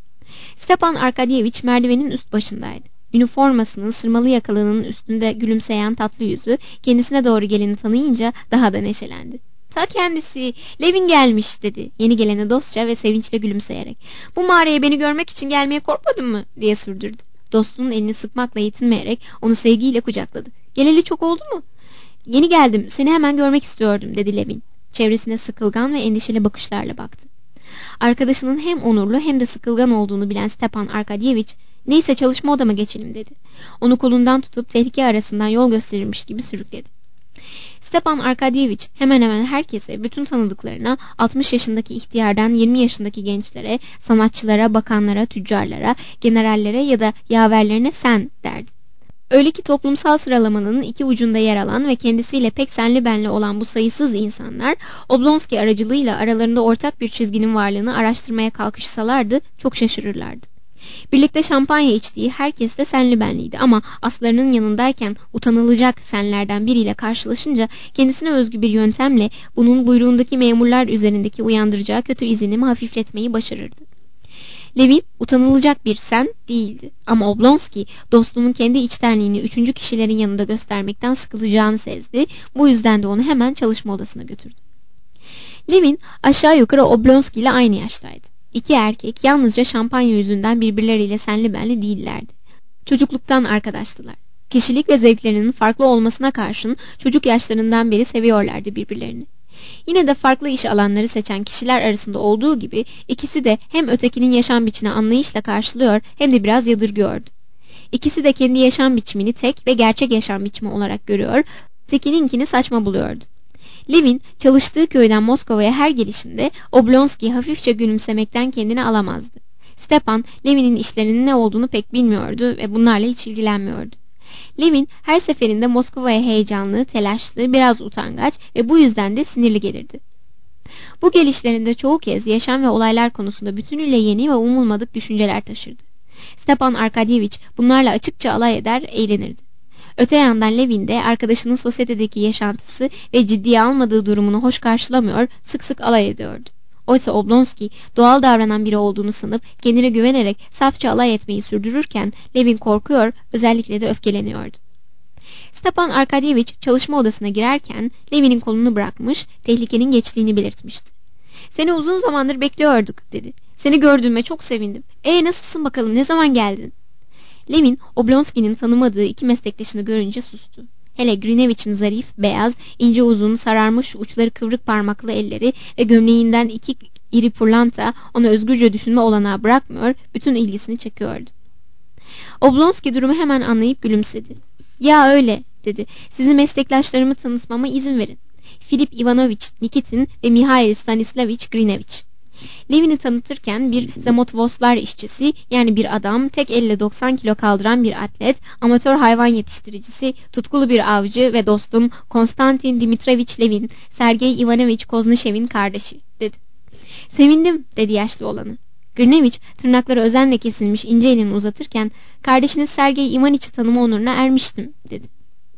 Stepan Arkadyeviç merdivenin üst başındaydı. Üniformasının sırmalı yakalığının üstünde gülümseyen tatlı yüzü kendisine doğru geleni tanıyınca daha da neşelendi. "Ta kendisi, Levin gelmiş" dedi yeni gelene dostça ve sevinçle gülümseyerek. "Bu mağaraya beni görmek için gelmeye korkmadın mı?" diye sürdürdü. Dostunun elini sıkmakla yetinmeyerek onu sevgiyle kucakladı. "Geleli çok oldu mu?" "Yeni geldim, seni hemen görmek istiyordum" dedi Levin. Çevresine sıkılgan ve endişeli bakışlarla baktı. Arkadaşının hem onurlu hem de sıkılgan olduğunu bilen Stepan Arkadyeviç, "Neyse çalışma odama geçelim" dedi. Onu kolundan tutup tehlike arasından yol gösterirmiş gibi sürükledi. Stepan Arkadyeviç hemen hemen herkese, bütün tanıdıklarına, 60 yaşındaki ihtiyardan 20 yaşındaki gençlere, sanatçılara, bakanlara, tüccarlara, generallere ya da yaverlerine "sen" derdi. Öyle ki toplumsal sıralamanın iki ucunda yer alan ve kendisiyle pek senli benli olan bu sayısız insanlar, Oblonsky aracılığıyla aralarında ortak bir çizginin varlığını araştırmaya kalkışsalardı çok şaşırırlardı. Birlikte şampanya içtiği herkes de senli benliydi ama aslarının yanındayken utanılacak senlerden biriyle karşılaşınca kendisine özgü bir yöntemle bunun buyruğundaki memurlar üzerindeki uyandıracağı kötü izlenimi hafifletmeyi başarırdı. Levin utanılacak bir sen değildi. Ama Oblonsky dostluğunun kendi içtenliğini üçüncü kişilerin yanında göstermekten sıkılacağını sezdi. Bu yüzden de onu hemen çalışma odasına götürdü. Levin aşağı yukarı Oblonsky ile aynı yaştaydı. İki erkek yalnızca şampanya yüzünden birbirleriyle senli benli değillerdi. Çocukluktan arkadaştılar. Kişilik ve zevklerinin farklı olmasına karşın çocuk yaşlarından beri seviyorlardı birbirlerini. Yine de farklı iş alanları seçen kişiler arasında olduğu gibi ikisi de hem ötekinin yaşam biçimini anlayışla karşılıyor hem de biraz yadırgıyordu. İkisi de kendi yaşam biçimini tek ve gerçek yaşam biçimi olarak görüyor, ötekininkini saçma buluyordu. Levin çalıştığı köyden Moskova'ya her gelişinde Oblonsky hafifçe gülümsemekten kendini alamazdı. Stepan, Levin'in işlerinin ne olduğunu pek bilmiyordu ve bunlarla hiç ilgilenmiyordu. Levin her seferinde Moskova'ya heyecanlı, telaşlı, biraz utangaç ve bu yüzden de sinirli gelirdi. Bu gelişlerinde çoğu kez yaşam ve olaylar konusunda bütünüyle yeni ve umulmadık düşünceler taşırdı. Stepan Arkadyevich bunlarla açıkça alay eder, eğlenirdi. Öte yandan Levin de arkadaşının sosyetedeki yaşantısı ve ciddiye almadığı durumunu hoş karşılamıyor, sık sık alay ediyordu. Oysa Oblonsky doğal davranan biri olduğunu sanıp kendine güvenerek safça alay etmeyi sürdürürken Levin korkuyor, özellikle de öfkeleniyordu. Stepan Arkadyevich çalışma odasına girerken Levin'in kolunu bırakmış, tehlikenin geçtiğini belirtmişti. "Seni uzun zamandır bekliyorduk," dedi. "Seni gördüğüme çok sevindim. Nasılsın bakalım, ne zaman geldin?" Levin, Oblonsky'nin tanımadığı iki meslektaşını görünce sustu. Hele Grinevich'in zarif, beyaz, ince uzun, sararmış uçları kıvrık parmaklı elleri ve gömleğinden iki iri pırlanta onu özgürce düşünme olanağı bırakmıyor, bütün ilgisini çekiyordu. Oblonsky durumu hemen anlayıp gülümsedi. "Ya öyle," dedi. "Sizi meslektaşlarımı tanıtmama izin verin. Filip Ivanovich Nikitin ve Mihail Stanislavich Grinevich." Levin'i tanıtırken bir Zamotvoslar işçisi, yani bir adam, tek elle 90 kilo kaldıran bir atlet, amatör hayvan yetiştiricisi, tutkulu bir avcı ve dostum Konstantin Dimitrevich Levin, Sergey Ivanovich Kozneshev'in kardeşi, dedi. "Sevindim," dedi yaşlı olanı. Grinevich tırnakları özenle kesilmiş ince elini uzatırken, "Kardeşiniz Sergey Ivanich'i tanıma onuruna ermiştim," dedi.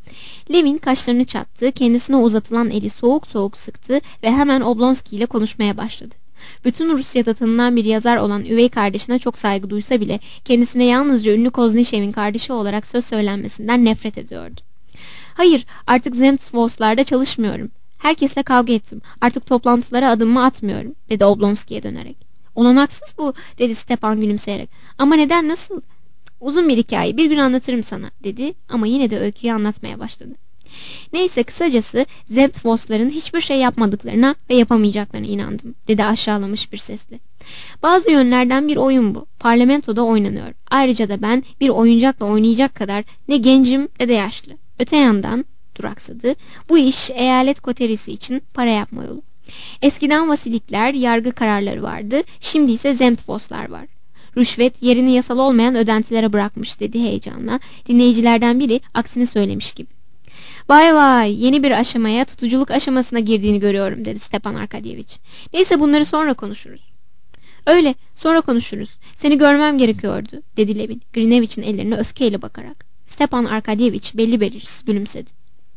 Levin kaşlarını çattı, kendisine uzatılan eli soğuk soğuk sıktı ve hemen Oblonsky ile konuşmaya başladı. Bütün Rusya'da tanınan bir yazar olan üvey kardeşine çok saygı duysa bile kendisine yalnızca ünlü Kozneshev'in kardeşi olarak söz söylenmesinden nefret ediyordu. "Hayır, artık Zemstvoslar'da çalışmıyorum. Herkesle kavga ettim. Artık toplantılara adımımı atmıyorum," dedi Oblonsky'ye dönerek. "Olanaksız bu," dedi Stepan gülümseyerek. "Ama neden, nasıl?" "Uzun bir hikaye, bir gün anlatırım sana," dedi ama yine de öyküyü anlatmaya başladı. "Neyse, kısacası Zemstvosların hiçbir şey yapmadıklarına ve yapamayacaklarına inandım," dedi aşağılamış bir sesle. "Bazı yönlerden bir oyun bu. Parlamentoda oynanıyor. Ayrıca da ben bir oyuncakla oynayacak kadar ne gencim ne de yaşlı. Öte yandan," duraksadı, "bu iş eyalet koterisi için para yapma yolu. Eskiden vasilikler, yargı kararları vardı. Şimdi ise Zemstvoslar var. Rüşvet yerini yasal olmayan ödentilere bırakmış," dedi heyecanla. Dinleyicilerden biri aksini söylemiş gibi. "Vay vay, yeni bir aşamaya, tutuculuk aşamasına girdiğini görüyorum," dedi Stepan Arkadyevich. "Neyse, bunları sonra konuşuruz." "Öyle, sonra konuşuruz. Seni görmem gerekiyordu," dedi Levin, Grinevich'in ellerine öfkeyle bakarak. Stepan Arkadyevich belli belirsiz gülümsedi.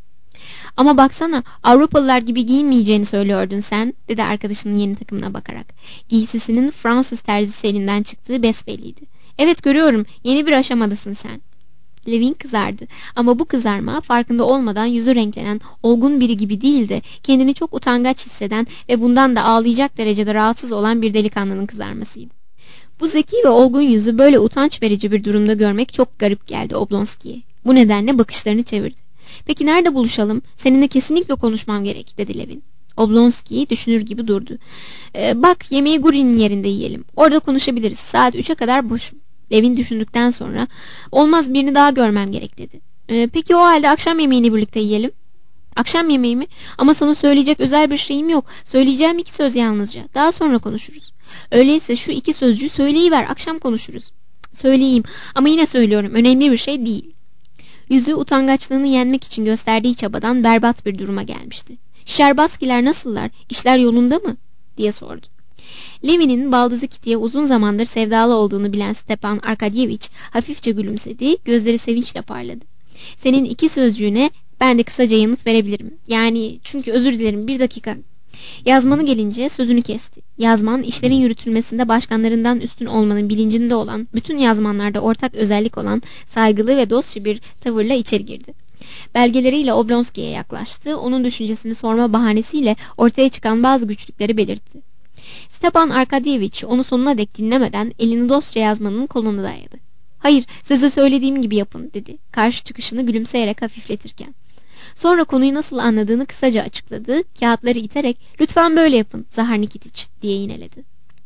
"Ama baksana, Avrupalılar gibi giyinmeyeceğini söylüyordun sen," dedi arkadaşının yeni takımına bakarak. Giysisinin Fransız terzisi elinden çıktığı besbelliydi. "Evet, görüyorum, yeni bir aşamadasın sen." Levin kızardı ama bu kızarma farkında olmadan yüzü renklenen olgun biri gibi değil de kendini çok utangaç hisseden ve bundan da ağlayacak derecede rahatsız olan bir delikanlının kızarmasıydı. Bu zeki ve olgun yüzü böyle utanç verici bir durumda görmek çok garip geldi Oblonsky'ye. Bu nedenle bakışlarını çevirdi. "Peki nerede buluşalım? Seninle kesinlikle konuşmam gerek," dedi Levin. Oblonsky düşünür gibi durdu. Bak, yemeği Gurin'in yerinde yiyelim. Orada konuşabiliriz. Saat 3'e kadar boşum." Levin düşündükten sonra, "Olmaz, birini daha görmem gerek," dedi. Peki o halde akşam yemeğini birlikte yiyelim." "Akşam yemeği mi? Ama sana söyleyecek özel bir şeyim yok. Söyleyeceğim 2 söz yalnızca. Daha sonra konuşuruz." "Öyleyse şu 2 sözcüğü söyleyiver, akşam konuşuruz." "Söyleyeyim ama yine söylüyorum, önemli bir şey değil." Yüzü utangaçlığını yenmek için gösterdiği çabadan berbat bir duruma gelmişti. "Şerbaskiler nasıllar? İşler yolunda mı?" diye sordu. Levin'in baldızı Kitty'ye uzun zamandır sevdalı olduğunu bilen Stepan Arkadyevich hafifçe gülümsedi, gözleri sevinçle parladı. "Senin 2 sözcüğüne ben de kısaca yanıt verebilirim. Yani çünkü özür dilerim, bir dakika." Yazmanı gelince sözünü kesti. Yazman, işlerin yürütülmesinde başkanlarından üstün olmanın bilincinde olan, bütün yazmanlarda ortak özellik olan saygılı ve dostça bir tavırla içeri girdi. Belgeleriyle Oblonski'ye yaklaştı, onun düşüncesini sorma bahanesiyle ortaya çıkan bazı güçlükleri belirtti. Stepan Arkadyeviç onu sonuna dek dinlemeden elini dostça yazmanın koluna dayadı. "Hayır, size söylediğim gibi yapın," dedi, karşı çıkışını gülümseyerek hafifletirken. Sonra konuyu nasıl anladığını kısaca açıkladı, kağıtları iterek "Lütfen böyle yapın, Zahar Nikitiç," diye yineledi.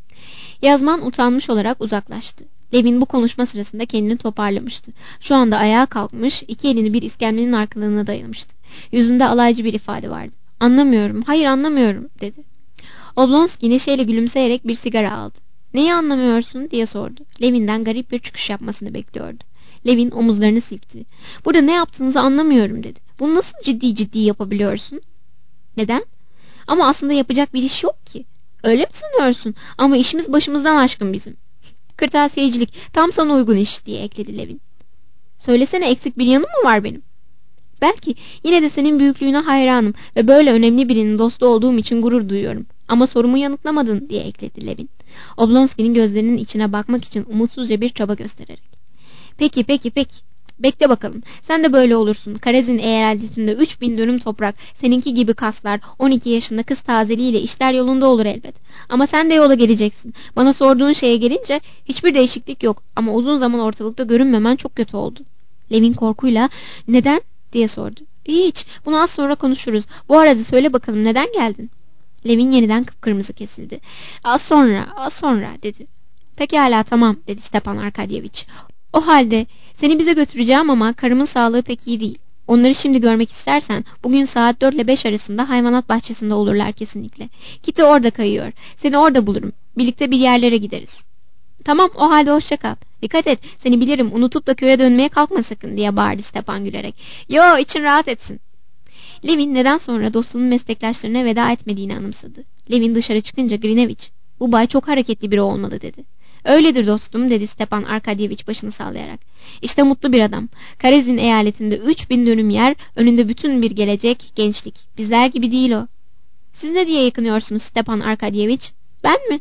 Yazman utanmış olarak uzaklaştı. Levin bu konuşma sırasında kendini toparlamıştı. Şu anda ayağa kalkmış, iki elini bir iskemlenin arkalığına dayamıştı. Yüzünde alaycı bir ifade vardı. "Anlamıyorum, hayır anlamıyorum," dedi. Oblonski neşeyle gülümseyerek bir sigara aldı. "Neyi anlamıyorsun?" diye sordu. Levin'den garip bir çıkış yapmasını bekliyordu. Levin omuzlarını silkti. "Burada ne yaptığınızı anlamıyorum," dedi. "Bunu nasıl ciddi ciddi yapabiliyorsun?" "Neden? Ama aslında yapacak bir iş yok ki." "Öyle mi sanıyorsun? Ama işimiz başımızdan aşkın bizim." "Kırtasiyecilik tam sana uygun iş," diye ekledi Levin. "Söylesene, eksik bir yanım mı var benim?" "Belki, yine de senin büyüklüğüne hayranım ve böyle önemli birinin dostu olduğum için gurur duyuyorum. Ama sorumu yanıtlamadın," diye ekledi Levin. Oblonski'nin gözlerinin içine bakmak için umutsuzca bir çaba göstererek. Peki. Bekle bakalım. Sen de böyle olursun. Karezin eyaletinde 3000 dönüm toprak, seninki gibi kaslar, 12 yaşında kız tazeliğiyle işler yolunda olur elbet. Ama sen de yola geleceksin. Bana sorduğun şeye gelince hiçbir değişiklik yok. Ama uzun zaman ortalıkta görünmemen çok kötü oldu." Levin korkuyla "Neden?" diye sordu. "Hiç. Bunu az sonra konuşuruz. Bu arada söyle bakalım, neden geldin?" Levin yeniden kıpkırmızı kesildi. Az sonra," dedi. "Pekala, tamam," dedi Stepan Arkadyeviç. "O halde seni bize götüreceğim ama karımın sağlığı pek iyi değil. Onları şimdi görmek istersen bugün saat 4 ile 5 arasında hayvanat bahçesinde olurlar kesinlikle. Kitty orada kayıyor. Seni orada bulurum. Birlikte bir yerlere gideriz." "Tamam, o halde hoşça kal. Dikkat et, seni bilirim, unutup da köye dönmeye kalkma sakın," diye bağırdı Stepan gülerek. "Yo, için rahat etsin." Levin neden sonra dostunun meslektaşlarına veda etmediğini anımsadı. Levin dışarı çıkınca Grineviç, "Bu bay çok hareketli biri olmalı," dedi. "Öyledir dostum," dedi Stepan Arkadyeviç başını sallayarak. "İşte mutlu bir adam. Karezin eyaletinde 3000 dönüm yer, önünde bütün bir gelecek, gençlik. Bizler gibi değil o." "Siz ne diye yakınıyorsunuz Stepan Arkadyeviç?" "Ben mi?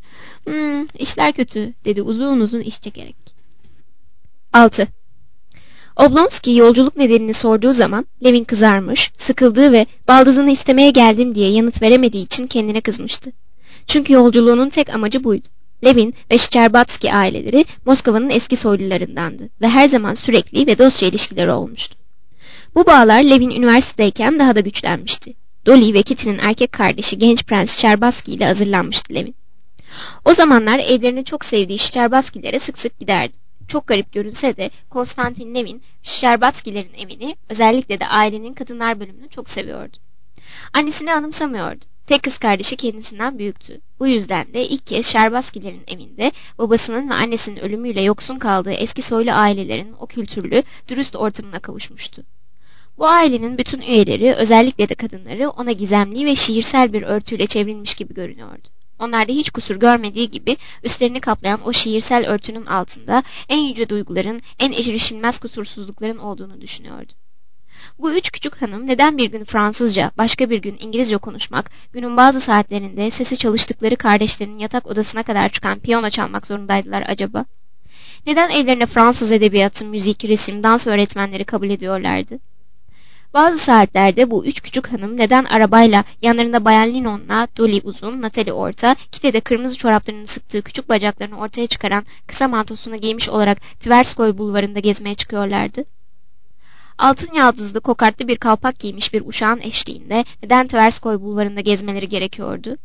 İşler kötü," dedi uzun uzun iş çekerek. 6. Oblonski yolculuk nedenini sorduğu zaman Levin kızarmış, sıkıldığı ve baldızını istemeye geldim diye yanıt veremediği için kendine kızmıştı. Çünkü yolculuğunun tek amacı buydu. Levin ve Şçerbatski aileleri Moskova'nın eski soylularındandı ve her zaman sürekli ve dostça ilişkileri olmuştu. Bu bağlar Levin üniversitedeyken daha da güçlenmişti. Dolly ve Kitty'nin erkek kardeşi genç prens Şçerbatski ile hazırlanmıştı Levin. O zamanlar evlerini çok sevdiği Şçerbatskilere sık sık giderdi. Çok garip görünse de Konstantin Levin, Şçerbatskilerin evini, özellikle de ailenin kadınlar bölümünü çok seviyordu. Annesini anımsamıyordu. Tek kız kardeşi kendisinden büyüktü. Bu yüzden de ilk kez Şçerbatskilerin evinde babasının ve annesinin ölümüyle yoksun kaldığı eski soylu ailelerin o kültürlü, dürüst ortamına kavuşmuştu. Bu ailenin bütün üyeleri, özellikle de kadınları, ona gizemli ve şiirsel bir örtüyle çevrilmiş gibi görünüyordu. Onlarda hiç kusur görmediği gibi üstlerini kaplayan o şiirsel örtünün altında en yüce duyguların, en erişilmez kusursuzlukların olduğunu düşünüyordu. Bu üç küçük hanım neden bir gün Fransızca, başka bir gün İngilizce konuşmak, günün bazı saatlerinde sesi çalıştıkları kardeşlerinin yatak odasına kadar çıkan piyano çalmak zorundaydılar acaba? Neden evlerine Fransız edebiyatı, müzik, resim, dans öğretmenleri kabul ediyorlardı? Bazı saatlerde bu üç küçük hanım neden arabayla yanlarında Bayan Linon'la Dolly uzun, Natalie orta, Kitty de kırmızı çoraplarını sıktığı küçük bacaklarını ortaya çıkaran kısa mantosunu giymiş olarak Tverskoy bulvarında gezmeye çıkıyorlardı? Altın yaldızlı kokartlı bir kalpak giymiş bir uşağın eşliğinde neden Tverskoy bulvarında gezmeleri gerekiyordu?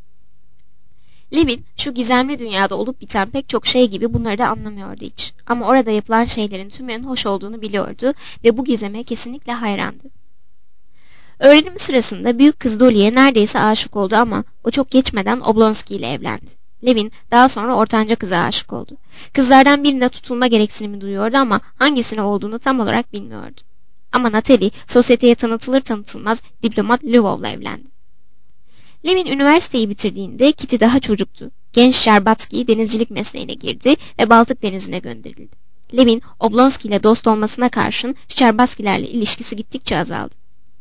Levin şu gizemli dünyada olup biten pek çok şey gibi bunları da anlamıyordu hiç. Ama orada yapılan şeylerin tümünün hoş olduğunu biliyordu ve bu gizeme kesinlikle hayrandı. Öğrenim sırasında büyük kız Dolly'ye neredeyse aşık oldu ama o çok geçmeden Oblonski ile evlendi. Levin daha sonra ortanca kıza aşık oldu. Kızlardan birine tutulma gereksinimi duyuyordu ama hangisine olduğunu tam olarak bilmiyordu. Ama Natalie sosyeteye tanıtılır tanıtılmaz diplomat Lvov'la evlendi. Levin üniversiteyi bitirdiğinde Kitty daha çocuktu. Genç Şerbatski denizcilik mesleğine girdi ve Baltık denizine gönderildi. Levin, Oblonski ile dost olmasına karşın Şerbatskilerle ilişkisi gittikçe azaldı.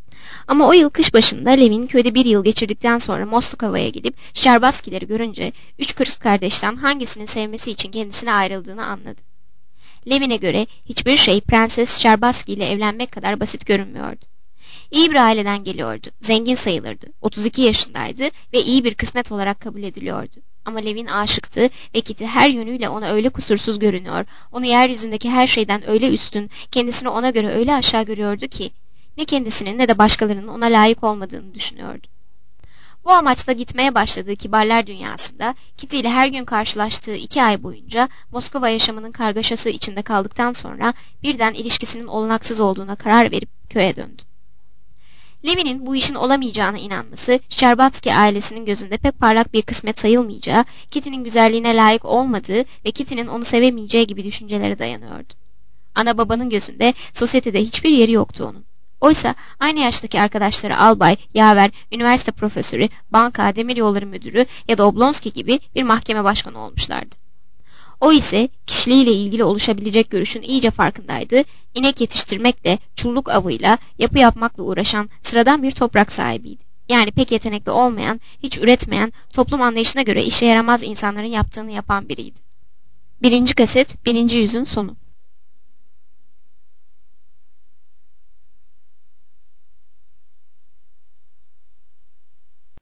Ama o yıl kış başında Levin köyde bir yıl geçirdikten sonra Moskova'ya gidip Şerbatskileri görünce üç kız kardeşten hangisinin sevmesi için kendisine ayrıldığını anladı. Levin'e göre hiçbir şey Prenses Şerbatski ile evlenmek kadar basit görünmüyordu. İyi bir aileden geliyordu, zengin sayılırdı, 32 yaşındaydı ve iyi bir kısmet olarak kabul ediliyordu. Ama Levin aşıktı ve Kitty her yönüyle ona öyle kusursuz görünüyor, onu yeryüzündeki her şeyden öyle üstün, kendisini ona göre öyle aşağı görüyordu ki, ne kendisinin ne de başkalarının ona layık olmadığını düşünüyordu. Bu amaçla gitmeye başladığı kibarlar dünyasında Kitty ile her gün karşılaştığı 2 ay boyunca Moskova yaşamının kargaşası içinde kaldıktan sonra birden ilişkisinin olanaksız olduğuna karar verip köye döndü. Levin'in bu işin olamayacağına inanması, Şerbatski ailesinin gözünde pek parlak bir kısmet sayılmayacağı, Kitty'nin güzelliğine layık olmadığı ve Kitty'nin onu sevemeyeceği gibi düşüncelere dayanıyordu. Ana babanın gözünde sosyetede hiçbir yeri yoktu onun. Oysa aynı yaştaki arkadaşları albay, yaver, üniversite profesörü, banka, demiryolları müdürü ya da Oblonski gibi bir mahkeme başkanı olmuşlardı. O ise kişiliğiyle ilgili oluşabilecek görüşün iyice farkındaydı. İnek yetiştirmekle, çulluk avıyla, yapı yapmakla uğraşan sıradan bir toprak sahibiydi. Yani pek yetenekli olmayan, hiç üretmeyen, toplum anlayışına göre işe yaramaz insanların yaptığını yapan biriydi. 1. kaset 1. yüzün sonu.